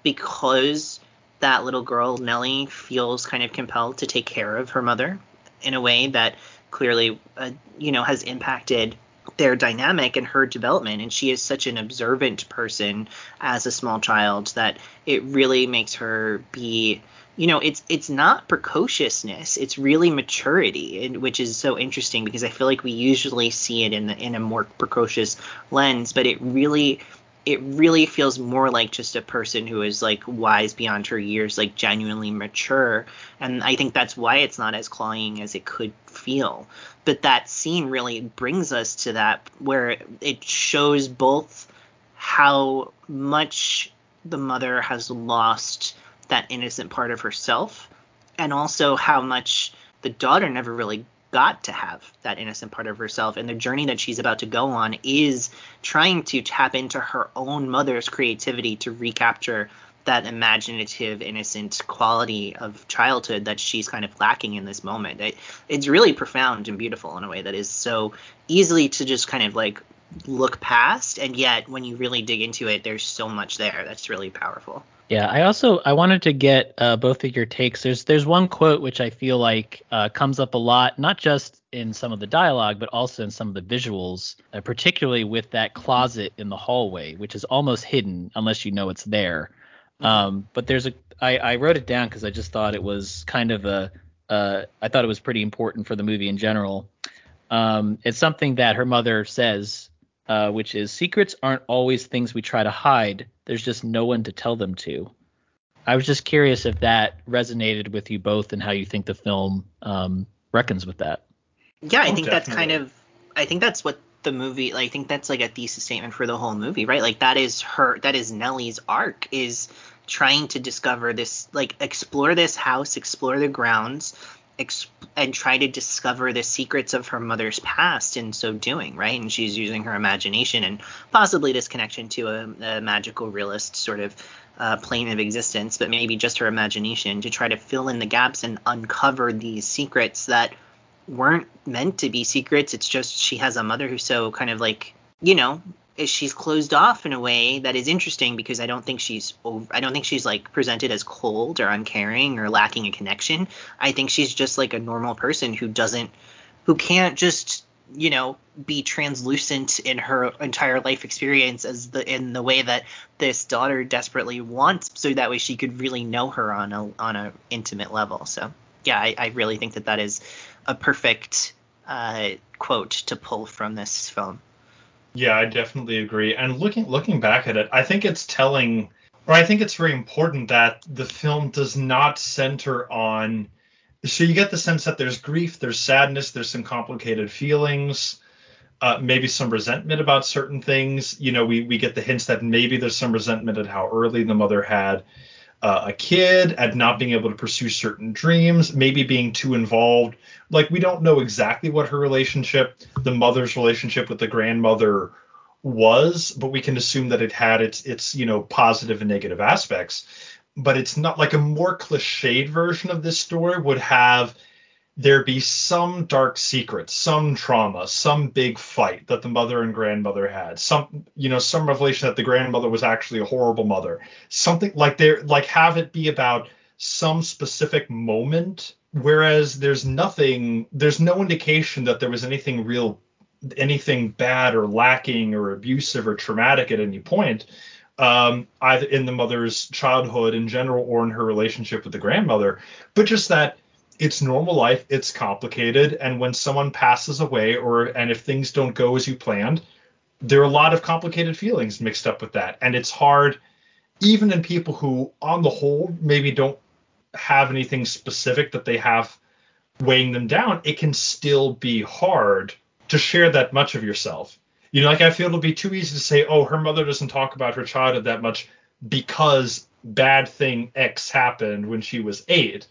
Speaker 2: Because that little girl, Nellie, feels kind of compelled to take care of her mother in a way that clearly, has impacted their dynamic and her development. And she is such an observant person as a small child that it really makes her be, it's not precociousness, it's really maturity, which is so interesting because I feel like we usually see it in a more precocious lens, but it really feels more like just a person who is like wise beyond her years, like genuinely mature. And I think that's why it's not as cloying as it could feel. But that scene really brings us to that, where it shows both how much the mother has lost that innocent part of herself, and also how much the daughter never really got to have that innocent part of herself. And the journey that she's about to go on is trying to tap into her own mother's creativity to recapture that imaginative, innocent quality of childhood that she's kind of lacking in this moment. It's really profound and beautiful in a way that is so easily to just kind of like look past, and yet when you really dig into it, there's so much there that's really powerful.
Speaker 1: Yeah, I wanted to get both of your takes. There's one quote which I feel like comes up a lot, not just in some of the dialogue, but also in some of the visuals, particularly with that closet in the hallway, which is almost hidden unless you know it's there. But I wrote it down because I just thought it was kind of I thought it was pretty important for the movie in general. It's something that her mother says, which is, secrets aren't always things we try to hide. There's just no one to tell them to. I was just curious if that resonated with you both and how you think the film reckons with that.
Speaker 2: Yeah, I think definitely. I think that's what the movie, I think that's like a thesis statement for the whole movie, right? Like that is Nellie's arc, is trying to discover this, like explore this house, explore the grounds, and try to discover the secrets of her mother's past in so doing, right? And she's using her imagination and possibly this connection to a magical realist sort of plane of existence, but maybe just her imagination to try to fill in the gaps and uncover these secrets that weren't meant to be secrets. It's just she has a mother who's so kind of like, she's closed off in a way that is interesting because I don't think she's like presented as cold or uncaring or lacking a connection. I think she's just like a normal person who can't just, be translucent in her entire life experience in the way that this daughter desperately wants, so that way she could really know her on a intimate level. So yeah, I really think that is a perfect quote to pull from this film.
Speaker 3: Yeah, I definitely agree. And looking back at it, I think it's telling, or I think it's very important that the film does not center on. So you get the sense that there's grief, there's sadness, there's some complicated feelings, maybe some resentment about certain things. We get the hints that maybe there's some resentment at how early the mother had a kid, at not being able to pursue certain dreams, maybe being too involved. Like, we don't know exactly what the mother's relationship with the grandmother was, but we can assume that it had its positive and negative aspects. But it's not like a more cliched version of this story would have there be some dark secret, some trauma, some big fight that the mother and grandmother had, some revelation that the grandmother was actually a horrible mother, something like have it be about some specific moment, whereas there's no indication that there was anything bad or lacking or abusive or traumatic at any point, either in the mother's childhood in general or in her relationship with the grandmother, but just that it's normal life, it's complicated, and when someone passes away and if things don't go as you planned, there are a lot of complicated feelings mixed up with that. And it's hard, even in people who on the whole maybe don't have anything specific that they have weighing them down, it can still be hard to share that much of yourself. I feel it'll be too easy to say, oh, her mother doesn't talk about her childhood that much because bad thing X happened when she was 8.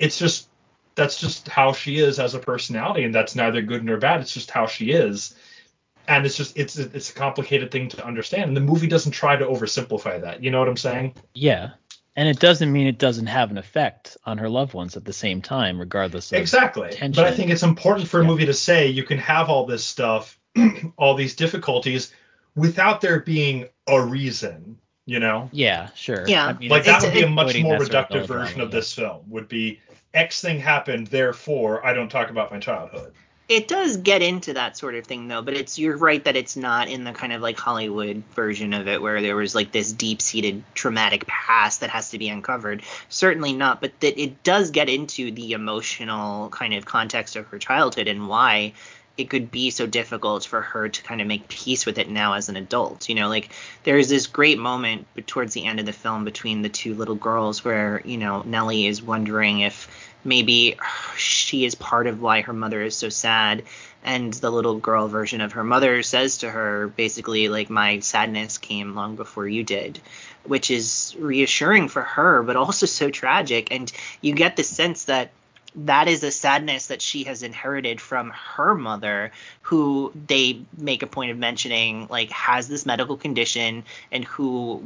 Speaker 3: That's just how she is as a personality, and that's neither good nor bad. It's just how she is, and it's a complicated thing to understand. And the movie doesn't try to oversimplify that. You know what I'm saying?
Speaker 1: Yeah, and it doesn't mean it doesn't have an effect on her loved ones at the same time, regardless of
Speaker 3: exactly.
Speaker 1: tension.
Speaker 3: But I think it's important for a movie to say you can have all this stuff, all these difficulties, without there being a reason.
Speaker 1: Yeah, sure.
Speaker 2: Yeah,
Speaker 1: I mean,
Speaker 3: like that would be a much more
Speaker 1: sort of
Speaker 3: reductive version of this film. Would be X thing happened, therefore I don't talk about my childhood.
Speaker 2: It does get into that sort of thing though, but you're right that it's not in the kind of like Hollywood version of it where there was like this deep-seated traumatic past that has to be uncovered. Certainly not, but that it does get into the emotional kind of context of her childhood and why it could be so difficult for her to kind of make peace with it now as an adult. Like there's this great moment towards the end of the film between the two little girls where, Nellie is wondering if maybe she is part of why her mother is so sad. And the little girl version of her mother says to her basically like, my sadness came long before you did, which is reassuring for her, but also so tragic. And you get the sense that is a sadness that she has inherited from her mother, who they make a point of mentioning like has this medical condition, and who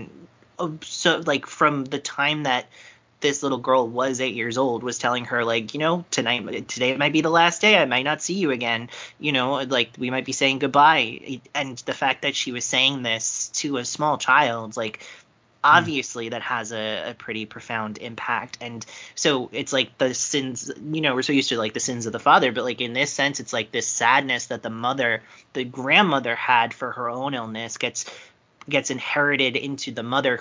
Speaker 2: from the time that this little girl was 8 years old was telling her like, today might be the last day. I might not see you again. Like we might be saying goodbye. And the fact that she was saying this to a small child, like obviously that has a pretty profound impact. And so it's like the sins, we're so used to like the sins of the father, but like in this sense, it's like this sadness that the grandmother had for her own illness gets inherited into the mother,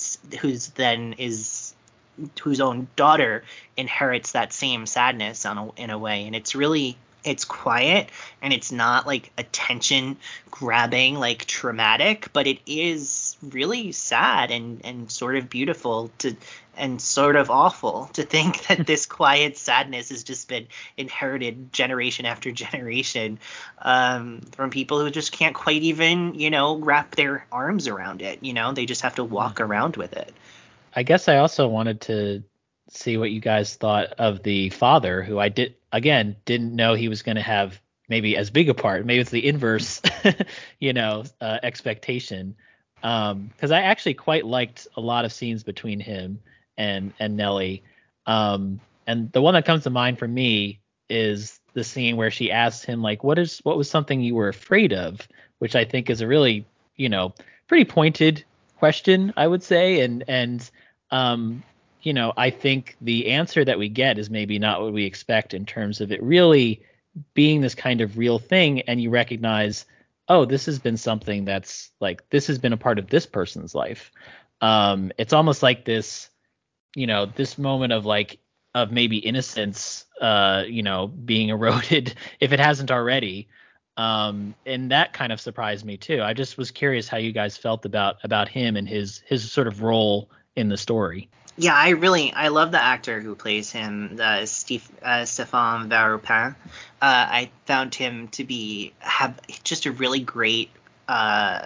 Speaker 2: whose own daughter inherits that same sadness in a way. And it's quiet, and it's not like attention grabbing, like traumatic, but it is really sad and sort of beautiful and sort of awful to think that this quiet sadness has just been inherited generation after generation from people who just can't quite even, wrap their arms around it. They just have to walk around with it.
Speaker 1: I guess I also wanted to see what you guys thought of the father, who I didn't know he was going to have maybe as big a part. Maybe it's the inverse, expectation. Because I actually quite liked a lot of scenes between him and Nellie. And the one that comes to mind for me is the scene where she asks him, like, what was something you were afraid of, which I think is a really, pretty pointed question, I would say. And I think the answer that we get is maybe not what we expect in terms of it really being this kind of real thing. And you recognize, oh, this has been something that's like, this has been a part of this person's life. It's almost like this, this moment of maybe innocence, being eroded if it hasn't already. And that kind of surprised me too. I just was curious how you guys felt about him and his sort of role in the story.
Speaker 2: Yeah, I love the actor who plays him, Stéphane Varoupin. I found him to have just a really great, a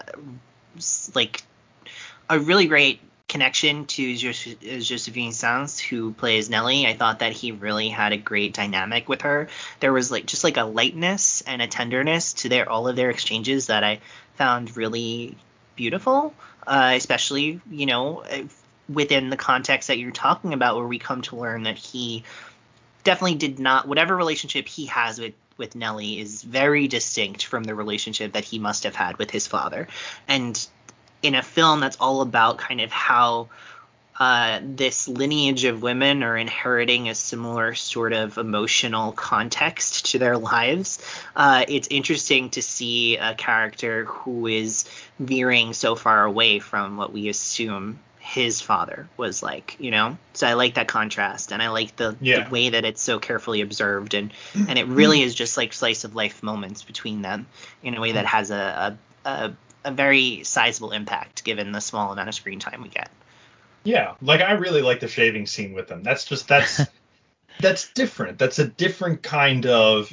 Speaker 2: really great connection to Josephine Sanz, who plays Nellie. I thought that he really had a great dynamic with her. There was just a lightness and a tenderness to all of their exchanges that I found really beautiful, especially, within the context that you're talking about, where we come to learn that he definitely did not, whatever relationship he has with Nellie is very distinct from the relationship that he must have had with his father. And in a film that's all about kind of how this lineage of women are inheriting a similar sort of emotional context to their lives, it's interesting to see a character who is veering so far away from what we assume his father was like, So I like that contrast, and I like the way that it's so carefully observed, and it really is just like slice of life moments between them in a way that has a very sizable impact given the small amount of screen time we get.
Speaker 3: Yeah, I really like the shaving scene with them. That's different. That's a different kind of,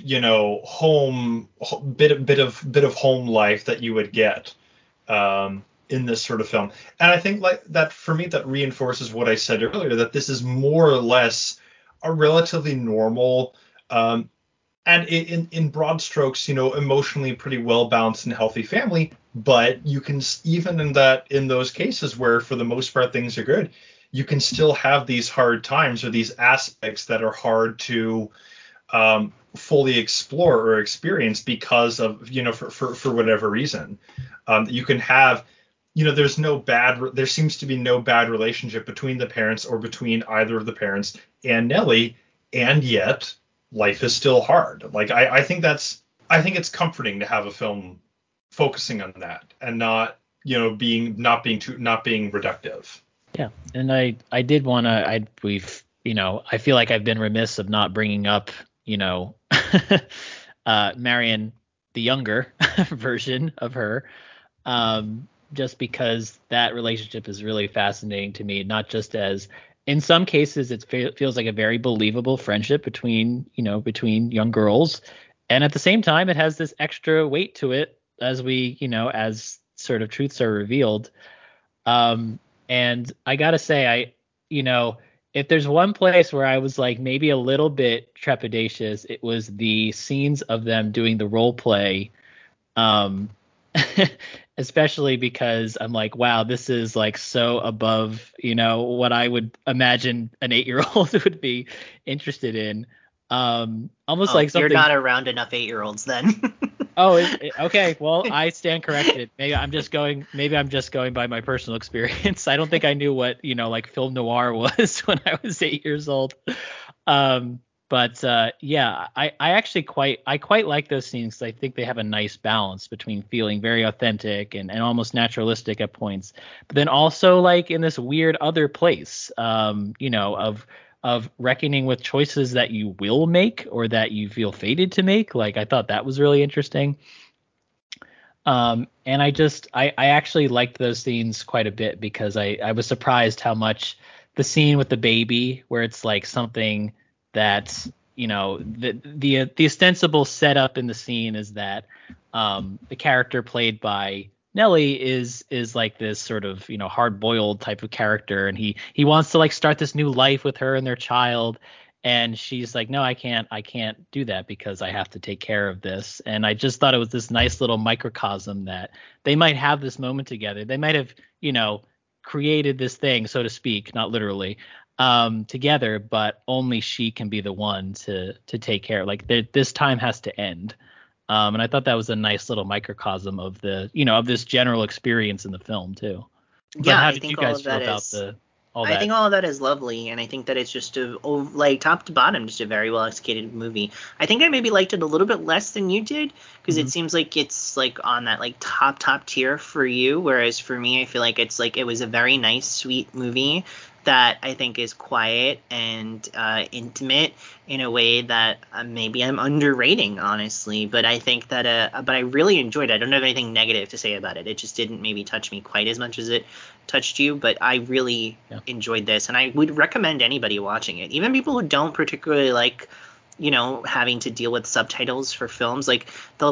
Speaker 3: bit of home life that you would get in this sort of film. And I think that for me, that reinforces what I said earlier, that this is more or less a relatively normal, and in broad strokes, emotionally pretty well balanced and healthy family. But you can, even in those cases where for the most part things are good, you can still have these hard times or these aspects that are hard to fully explore or experience because of, for whatever reason. You can have, there seems to be no bad relationship between the parents or between either of the parents and Nellie, and yet life is still hard. I think it's comforting to have a film focusing on that and not being reductive.
Speaker 1: Yeah, and I did want to, I feel like I've been remiss of not bringing up Marion the younger version of her, just because that relationship is really fascinating to me, not just as in some cases it feels like a very believable friendship between young girls, and at the same time it has this extra weight to it as as sort of truths are revealed. And I gotta say, if there's one place where I was like maybe a little bit trepidatious, it was the scenes of them doing the role play. Especially because I'm like, wow, this is like so above, what I would imagine an 8-year-old would be interested in. Almost like something.
Speaker 2: You're not around enough 8-year-olds then.
Speaker 1: Okay. Well, I stand corrected. Maybe I'm just going by my personal experience. I don't think I knew what, film noir was when I was 8 years old. But I actually quite like those scenes, because I think they have a nice balance between feeling very authentic and almost naturalistic at points, but then also like in this weird other place, of reckoning with choices that you will make or that you feel fated to make. Like, I thought that was really interesting. And I actually liked those scenes quite a bit, because I was surprised how much the scene with the baby, where it's like something that, the ostensible setup in the scene is that the character played by Nelly is like this sort of, hard-boiled type of character, and he wants to like start this new life with her and their child, and she's like, no, I can't do that because I have to take care of this. And I just thought it was this nice little microcosm that they might have this moment together. They might have, created this thing, so to speak, not literally, together, but only she can be the one to take care. Like this time has to end. And I thought that was a nice little microcosm of the, of this general experience in the film too. But
Speaker 2: Yeah,
Speaker 1: how
Speaker 2: I
Speaker 1: did you
Speaker 2: think all
Speaker 1: guys
Speaker 2: of
Speaker 1: feel
Speaker 2: that
Speaker 1: about
Speaker 2: is.
Speaker 1: all
Speaker 2: I
Speaker 1: that?
Speaker 2: think all of that is lovely, and I think that it's just like top to bottom, just a very well executed movie. I think I maybe liked it a little bit less than you did because
Speaker 1: Mhm.
Speaker 2: it seems like it's like on that like top tier for you, whereas for me, I feel like it's like it was a very nice, sweet movie that I think is quiet and intimate in a way that maybe I'm underrating, honestly. But I think that but I really enjoyed it. I don't have anything negative to say about it. It just didn't maybe touch me quite as much as it touched you, but I really
Speaker 1: Yeah.
Speaker 2: enjoyed this, and I would recommend anybody watching it, even people who don't particularly like having to deal with subtitles for films. Like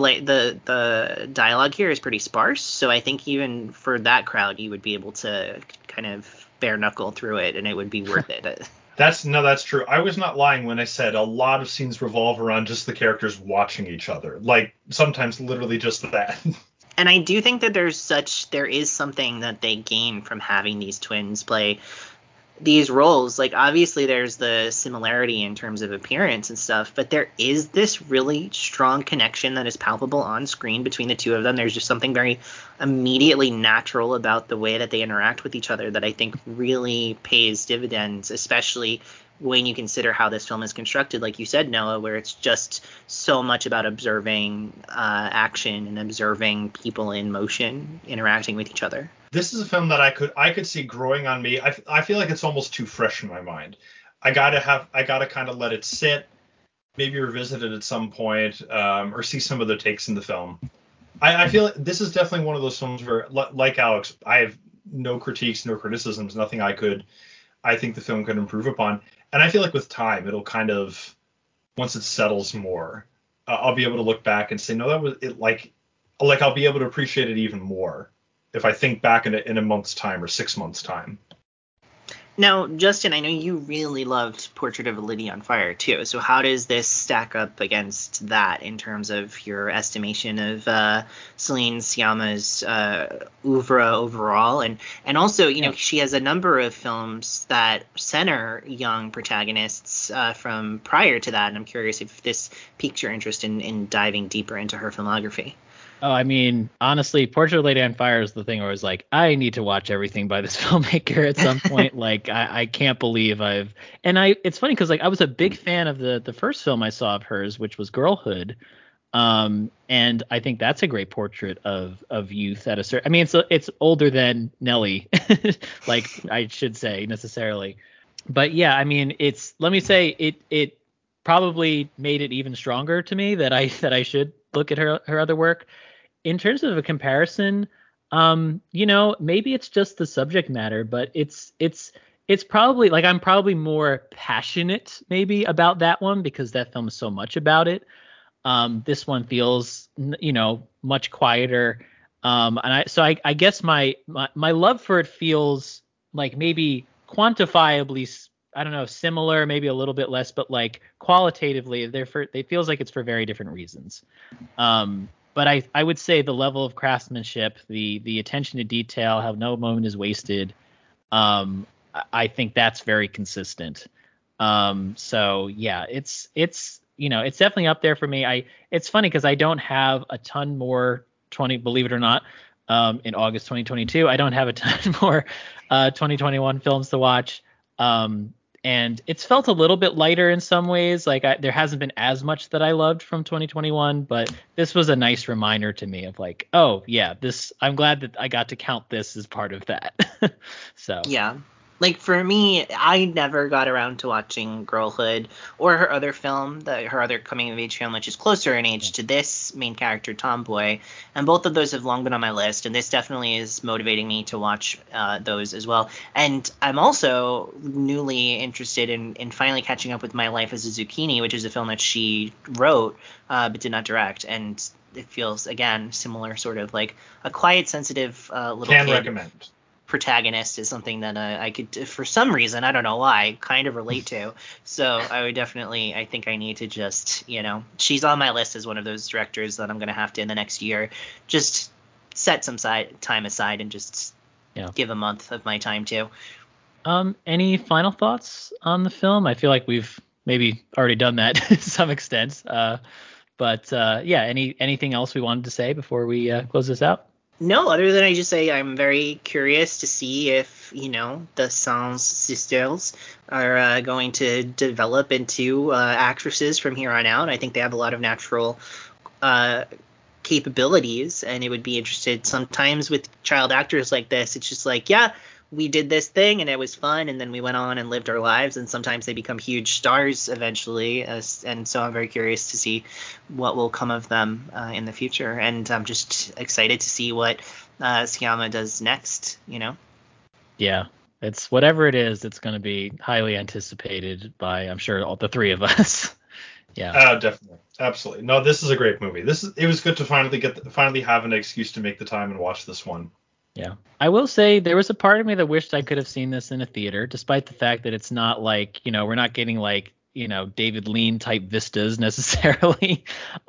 Speaker 2: the dialogue here is pretty sparse, so I think even for that crowd you would be able to kind of bare knuckle through it and it would be worth it.
Speaker 3: That's true. I was not lying when I said a lot of scenes revolve around just the characters watching each other. Like sometimes literally just that.
Speaker 2: And I do think that there is something that they gain from having these twins play these roles. Like obviously there's the similarity in terms of appearance and stuff, but there is this really strong connection that is palpable on screen between the two of them. There's just something very immediately natural about the way that they interact with each other that I think really pays dividends, especially when you consider how this film is constructed, like you said, Noah, where it's just so much about observing action and observing people in motion interacting with each other.
Speaker 3: This is a film that I could see growing on me. I feel like it's almost too fresh in my mind. I gotta kind of let it sit, maybe revisit it at some point, or see some other takes in the film. I feel like this is definitely one of those films where, like Alex, I have no critiques, no criticisms, nothing I think the film could improve upon. And I feel like with time, it'll kind of, once it settles more, I'll be able to look back and say, no, that was it. Like I'll be able to appreciate it even more if I think back in a month's time or 6 months' time.
Speaker 2: Now, Justin, I know you really loved Portrait of a Lady on Fire too. So how does this stack up against that in terms of your estimation of Celine Sciamma's oeuvre overall? And also, she has a number of films that center young protagonists from prior to that. And I'm curious if this piques your interest in diving deeper into her filmography.
Speaker 1: Oh, I mean, honestly, Portrait of a Lady on Fire is the thing where I was like, I need to watch everything by this filmmaker at some point. Like, I can't believe it's funny because like I was a big fan of the first film I saw of hers, which was Girlhood. And I think that's a great portrait of youth at a certain. I mean, it's older than Nelly, like I should say necessarily, but yeah, I mean, let me say it probably made it even stronger to me that I should look at her other work. In terms of a comparison, maybe it's just the subject matter, but it's probably like I'm probably more passionate maybe about that one because that film is so much about it. This one feels, much quieter. I guess my love for it feels like maybe quantifiably, I don't know, similar, maybe a little bit less, but like qualitatively, they feels like it's for very different reasons. But I would say the level of craftsmanship, the attention to detail, how no moment is wasted. I think that's very consistent. So yeah, it's it's definitely up there for me. It's funny because I don't have a ton more believe it or not, in August 2022, I don't have a ton more 2021 films to watch. And it's felt a little bit lighter in some ways. Like there hasn't been as much that I loved from 2021, but this was a nice reminder to me of like, oh yeah, I'm glad that I got to count this as part of that. So
Speaker 2: Yeah. Like for me, I never got around to watching Girlhood or her other film, her other coming of age film, which is closer in age to this main character, Tomboy. And both of those have long been on my list, and this definitely is motivating me to watch those as well. And I'm also newly interested in finally catching up with My Life as a Zucchini, which is a film that she wrote but did not direct. And it feels, again, similar, sort of like a quiet, sensitive little
Speaker 3: Can
Speaker 2: kid
Speaker 3: recommend.
Speaker 2: protagonist is something that I could, for some reason, I don't know why, kind of relate to. So I would definitely, I think I need to just, she's on my list as one of those directors that I'm going to have to, in the next year, just set some time aside and just give a month of my time to.
Speaker 1: Any final thoughts on the film? I feel like we've maybe already done that to some extent. But anything else we wanted to say before we close this out?
Speaker 2: No, other than I just say I'm very curious to see if, the Sans Sisters are going to develop into actresses from here on out. I think they have a lot of natural capabilities, and it would be interested sometimes with child actors like this. It's just like, yeah, we did this thing and it was fun, and then we went on and lived our lives, and sometimes they become huge stars eventually, and so I'm very curious to see what will come of them in the future, and I'm just excited to see what Sciamma does next.
Speaker 1: Yeah, it's whatever it is, it's going to be highly anticipated by, I'm sure, all the three of us. Yeah.
Speaker 3: Definitely. Absolutely. No, this is a great movie. It was good to finally have an excuse to make the time and watch this one.
Speaker 1: Yeah. I will say there was a part of me that wished I could have seen this in a theater, despite the fact that it's not like, we're not getting like, David Lean type vistas necessarily.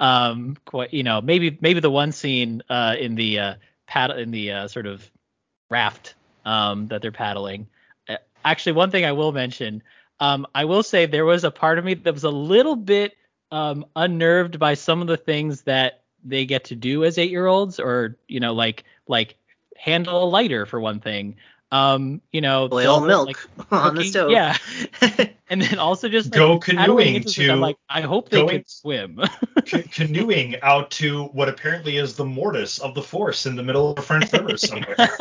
Speaker 1: Maybe the one scene in the sort of raft that they're paddling. Actually, one thing I will mention, I will say there was a part of me that was a little bit unnerved by some of the things that they get to do as 8-year-olds, or like handle a lighter for one thing.
Speaker 2: Boil milk
Speaker 1: like,
Speaker 2: on the stove.
Speaker 1: Yeah. And then also just like
Speaker 3: go canoeing
Speaker 1: I'm like, I hope they can swim.
Speaker 3: Canoeing out to what apparently is the mortis of the Force in the middle of a French river somewhere.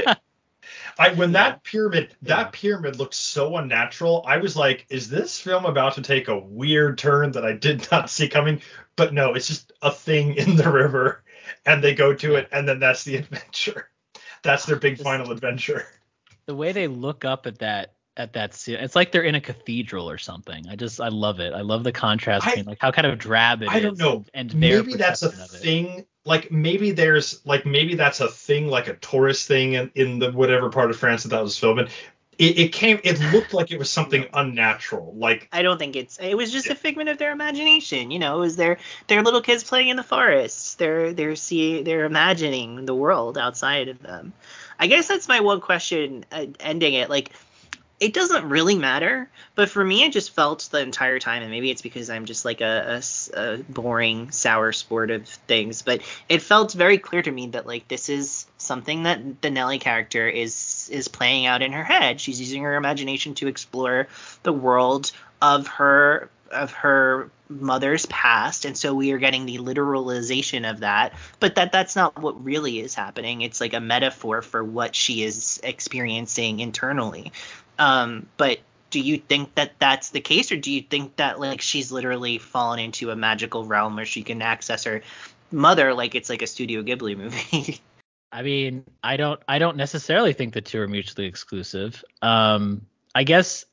Speaker 3: That pyramid looked so unnatural. I was like, is this film about to take a weird turn that I did not see coming? But no, it's just a thing in the river, and they go to it, and then that's the adventure. That's their big final adventure.
Speaker 1: The way they look up at that scene, it's like they're in a cathedral or something. I love it. I love the contrast between like how kind of drab it is.
Speaker 3: I don't know.
Speaker 1: And
Speaker 3: maybe that's a thing. Like maybe that's a thing, like a tourist thing in the whatever part of France that was filming. It looked like it was something unnatural. Like,
Speaker 2: I don't think it was just a figment of their imagination. It was their little kids playing in the forest. They're imagining the world outside of them. I guess that's my one question ending it. Like, it doesn't really matter, but for me, it just felt the entire time, and maybe it's because I'm just like a boring, sour sport of things, but it felt very clear to me that like this is something that the Nellie character is playing out in her head. She's using her imagination to explore the world of her mother's past, and so we are getting the literalization of that, but that's not what really is happening. It's like a metaphor for what she is experiencing internally. But do you think that that's the case, or do you think that like she's literally fallen into a magical realm where she can access her mother like it's like a Studio Ghibli movie?
Speaker 1: I mean, I don't necessarily think the two are mutually exclusive. I guess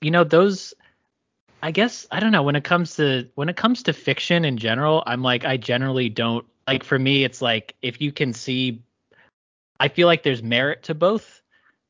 Speaker 1: I don't know, when it comes to fiction in general, I'm like, I generally don't like, for me it's like, if you can see, I feel like there's merit to both.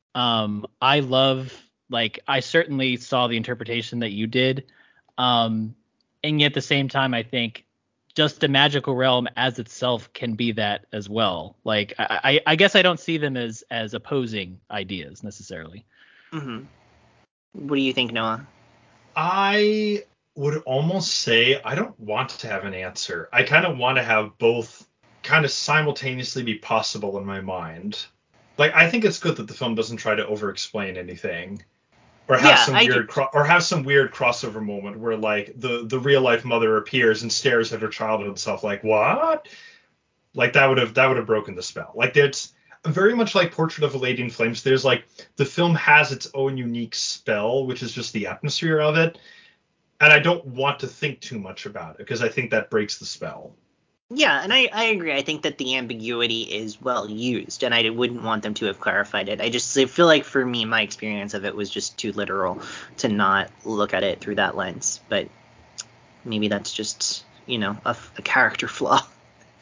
Speaker 1: I certainly saw the interpretation that you did. And yet at the same time, I think just a magical realm as itself can be that as well. Like, I guess I don't see them as opposing ideas necessarily.
Speaker 2: Mm-hmm. What do you think, Noah?
Speaker 3: I would almost say I don't want to have an answer. I kind of want to have both kind of simultaneously be possible in my mind. Like, I think it's good that the film doesn't try to over-explain anything, or have some weird crossover moment where like the real life mother appears and stares at her childhood self like, what? Like, that would have broken the spell. Like, it's very much like Portrait of a Lady in Flames. There's like, the film has its own unique spell, which is just the atmosphere of it, and I don't want to think too much about it because I think that breaks the spell.
Speaker 2: Yeah, and I agree. I think that the ambiguity is well used, and I wouldn't want them to have clarified it. I feel like for me, my experience of it was just too literal to not look at it through that lens. But maybe that's just, a character flaw.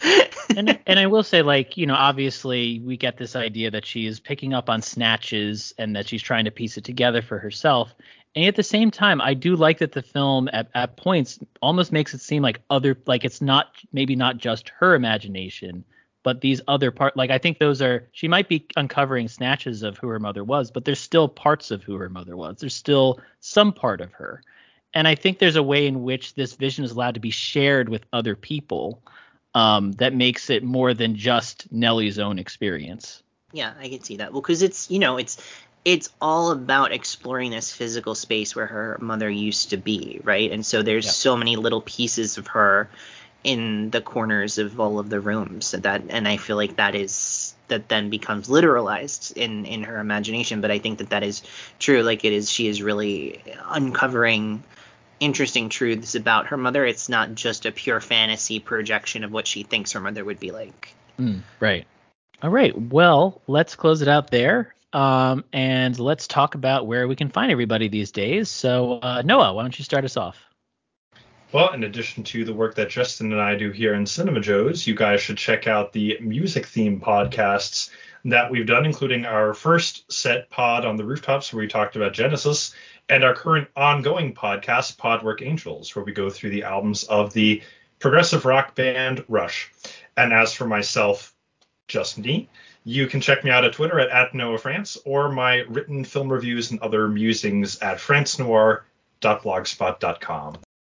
Speaker 1: And I will say, like, obviously we get this idea that she is picking up on snatches and that she's trying to piece it together for herself. And at the same time, I do like that the film at points almost makes it seem like it's maybe not just her imagination, but these other like, I think she might be uncovering snatches of who her mother was, but there's still parts of who her mother was. There's still some part of her. And I think there's a way in which this vision is allowed to be shared with other people, that makes it more than just Nellie's own experience.
Speaker 2: Yeah, I can see that. Well, because it's all about exploring this physical space where her mother used to be, right? And so there's so many little pieces of her in the corners of all of the rooms and I feel like that then becomes literalized in her imagination. But I think that is true. Like she is really uncovering interesting truths about her mother. It's not just a pure fantasy projection of what she thinks her mother would be like.
Speaker 1: Right. All right. Well, let's close it out there. And let's talk about where we can find everybody these days. So, Noah, why don't you start us off?
Speaker 3: Well, in addition to the work that Justin and I do here in Cinema Joes, you guys should check out the music theme podcasts that we've done, including our first set pod on the rooftops where we talked about Genesis, and our current ongoing podcast, Podwork Angels, where we go through the albums of the progressive rock band Rush. And as for myself, Justin D, you can check me out at Twitter at NoahFrance, or my written film reviews and other musings at francenoir.blogspot.com.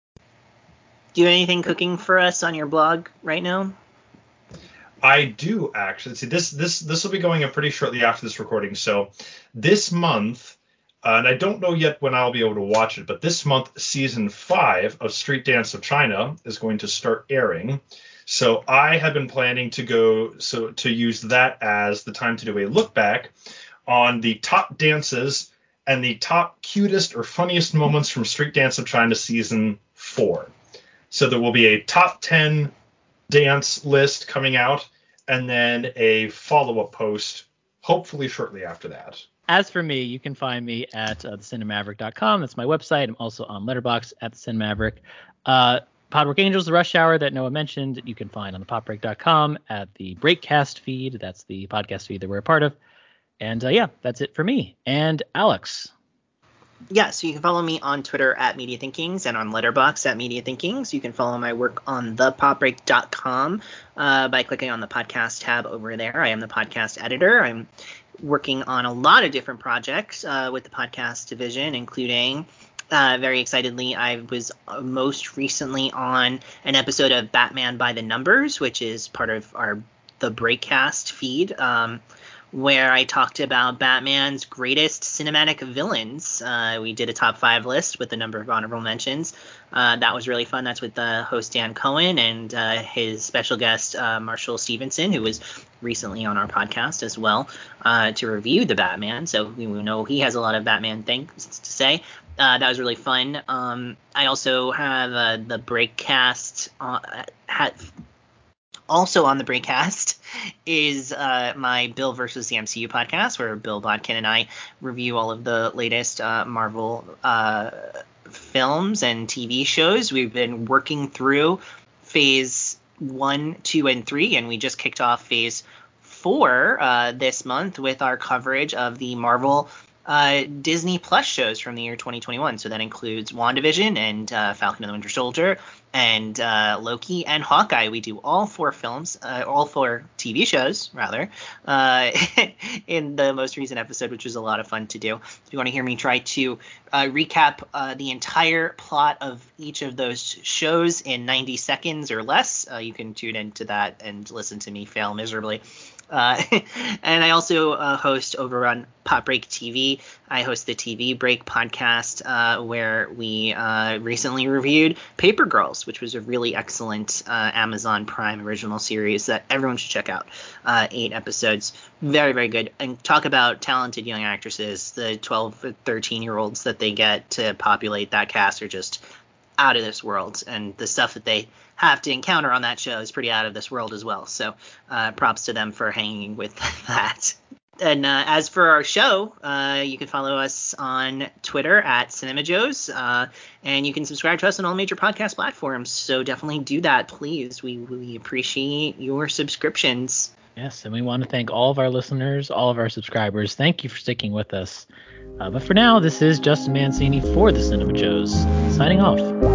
Speaker 2: Do you have anything cooking for us on your blog right now?
Speaker 3: I do, actually. See, this will be going up pretty shortly after this recording. So this month, and I don't know yet when I'll be able to watch it, but this month, season 5 of Street Dance of China is going to start airing. So I have been planning to use that as the time to do a look back on the top dances and the top cutest or funniest moments from Street Dance of China season 4. So there will be a top 10 dance list coming out, and then a follow-up post, hopefully shortly after that.
Speaker 1: As for me, you can find me at thecinemaverick.com. That's my website. I'm also on Letterboxd at thecinemaverick. Podwork Angels, the Rush Hour that Noah mentioned, you can find on the popbreak.com at the Breakcast feed. That's the podcast feed that we're a part of. And that's it for me. And Alex.
Speaker 2: Yeah, so you can follow me on Twitter at MediaThinkings and on Letterboxd at MediaThinkings. You can follow my work on thepopbreak.com by clicking on the podcast tab over there. I am the podcast editor. I'm working on a lot of different projects with the podcast division, including, very excitedly, I was most recently on an episode of Batman by the Numbers, which is part of the Breakcast feed, where I talked about Batman's greatest cinematic villains. We did a top 5 list with a number of honorable mentions. That was really fun. That's with host Dan Cohen and his special guest Marshall Stevenson, who was recently on our podcast as well, to review the Batman. So we know he has a lot of Batman things to say. That was really fun. I also have the Breakcast also on the Breakcast is my Bill versus the MCU podcast, where Bill Bodkin and I review all of the latest Marvel films and TV shows. We've been working through phase 1, 2, and 3, and we just kicked off phase 4 this month with our coverage of the Marvel Disney Plus shows from the year 2021. So that includes WandaVision and Falcon and the Winter Soldier and Loki and Hawkeye. We do all 4 films, all 4 TV shows, rather, in the most recent episode, which was a lot of fun to do. If you want to hear me try to recap the entire plot of each of those shows in 90 seconds or less, you can tune into that and listen to me fail miserably. And I also host over on Pop Break TV. I host the TV Break podcast, where we recently reviewed Paper Girls, which was a really excellent Amazon Prime original series that everyone should check out. 8 episodes, very, very good. And talk about talented young actresses. The 12, 13-year-olds that they get to populate that cast are just out of this world, and the stuff that they have to encounter on that show is pretty out of this world as well. So props to them for hanging with that. And as for our show, you can follow us on Twitter at CinemaJoes, and you can subscribe to us on all major podcast platforms. So definitely do that, please. We appreciate your subscriptions.
Speaker 1: Yes, and we want to thank all of our listeners, all of our subscribers. Thank you for sticking with us. But for now, this is Justin Mancini for the Cinema Joes, signing off.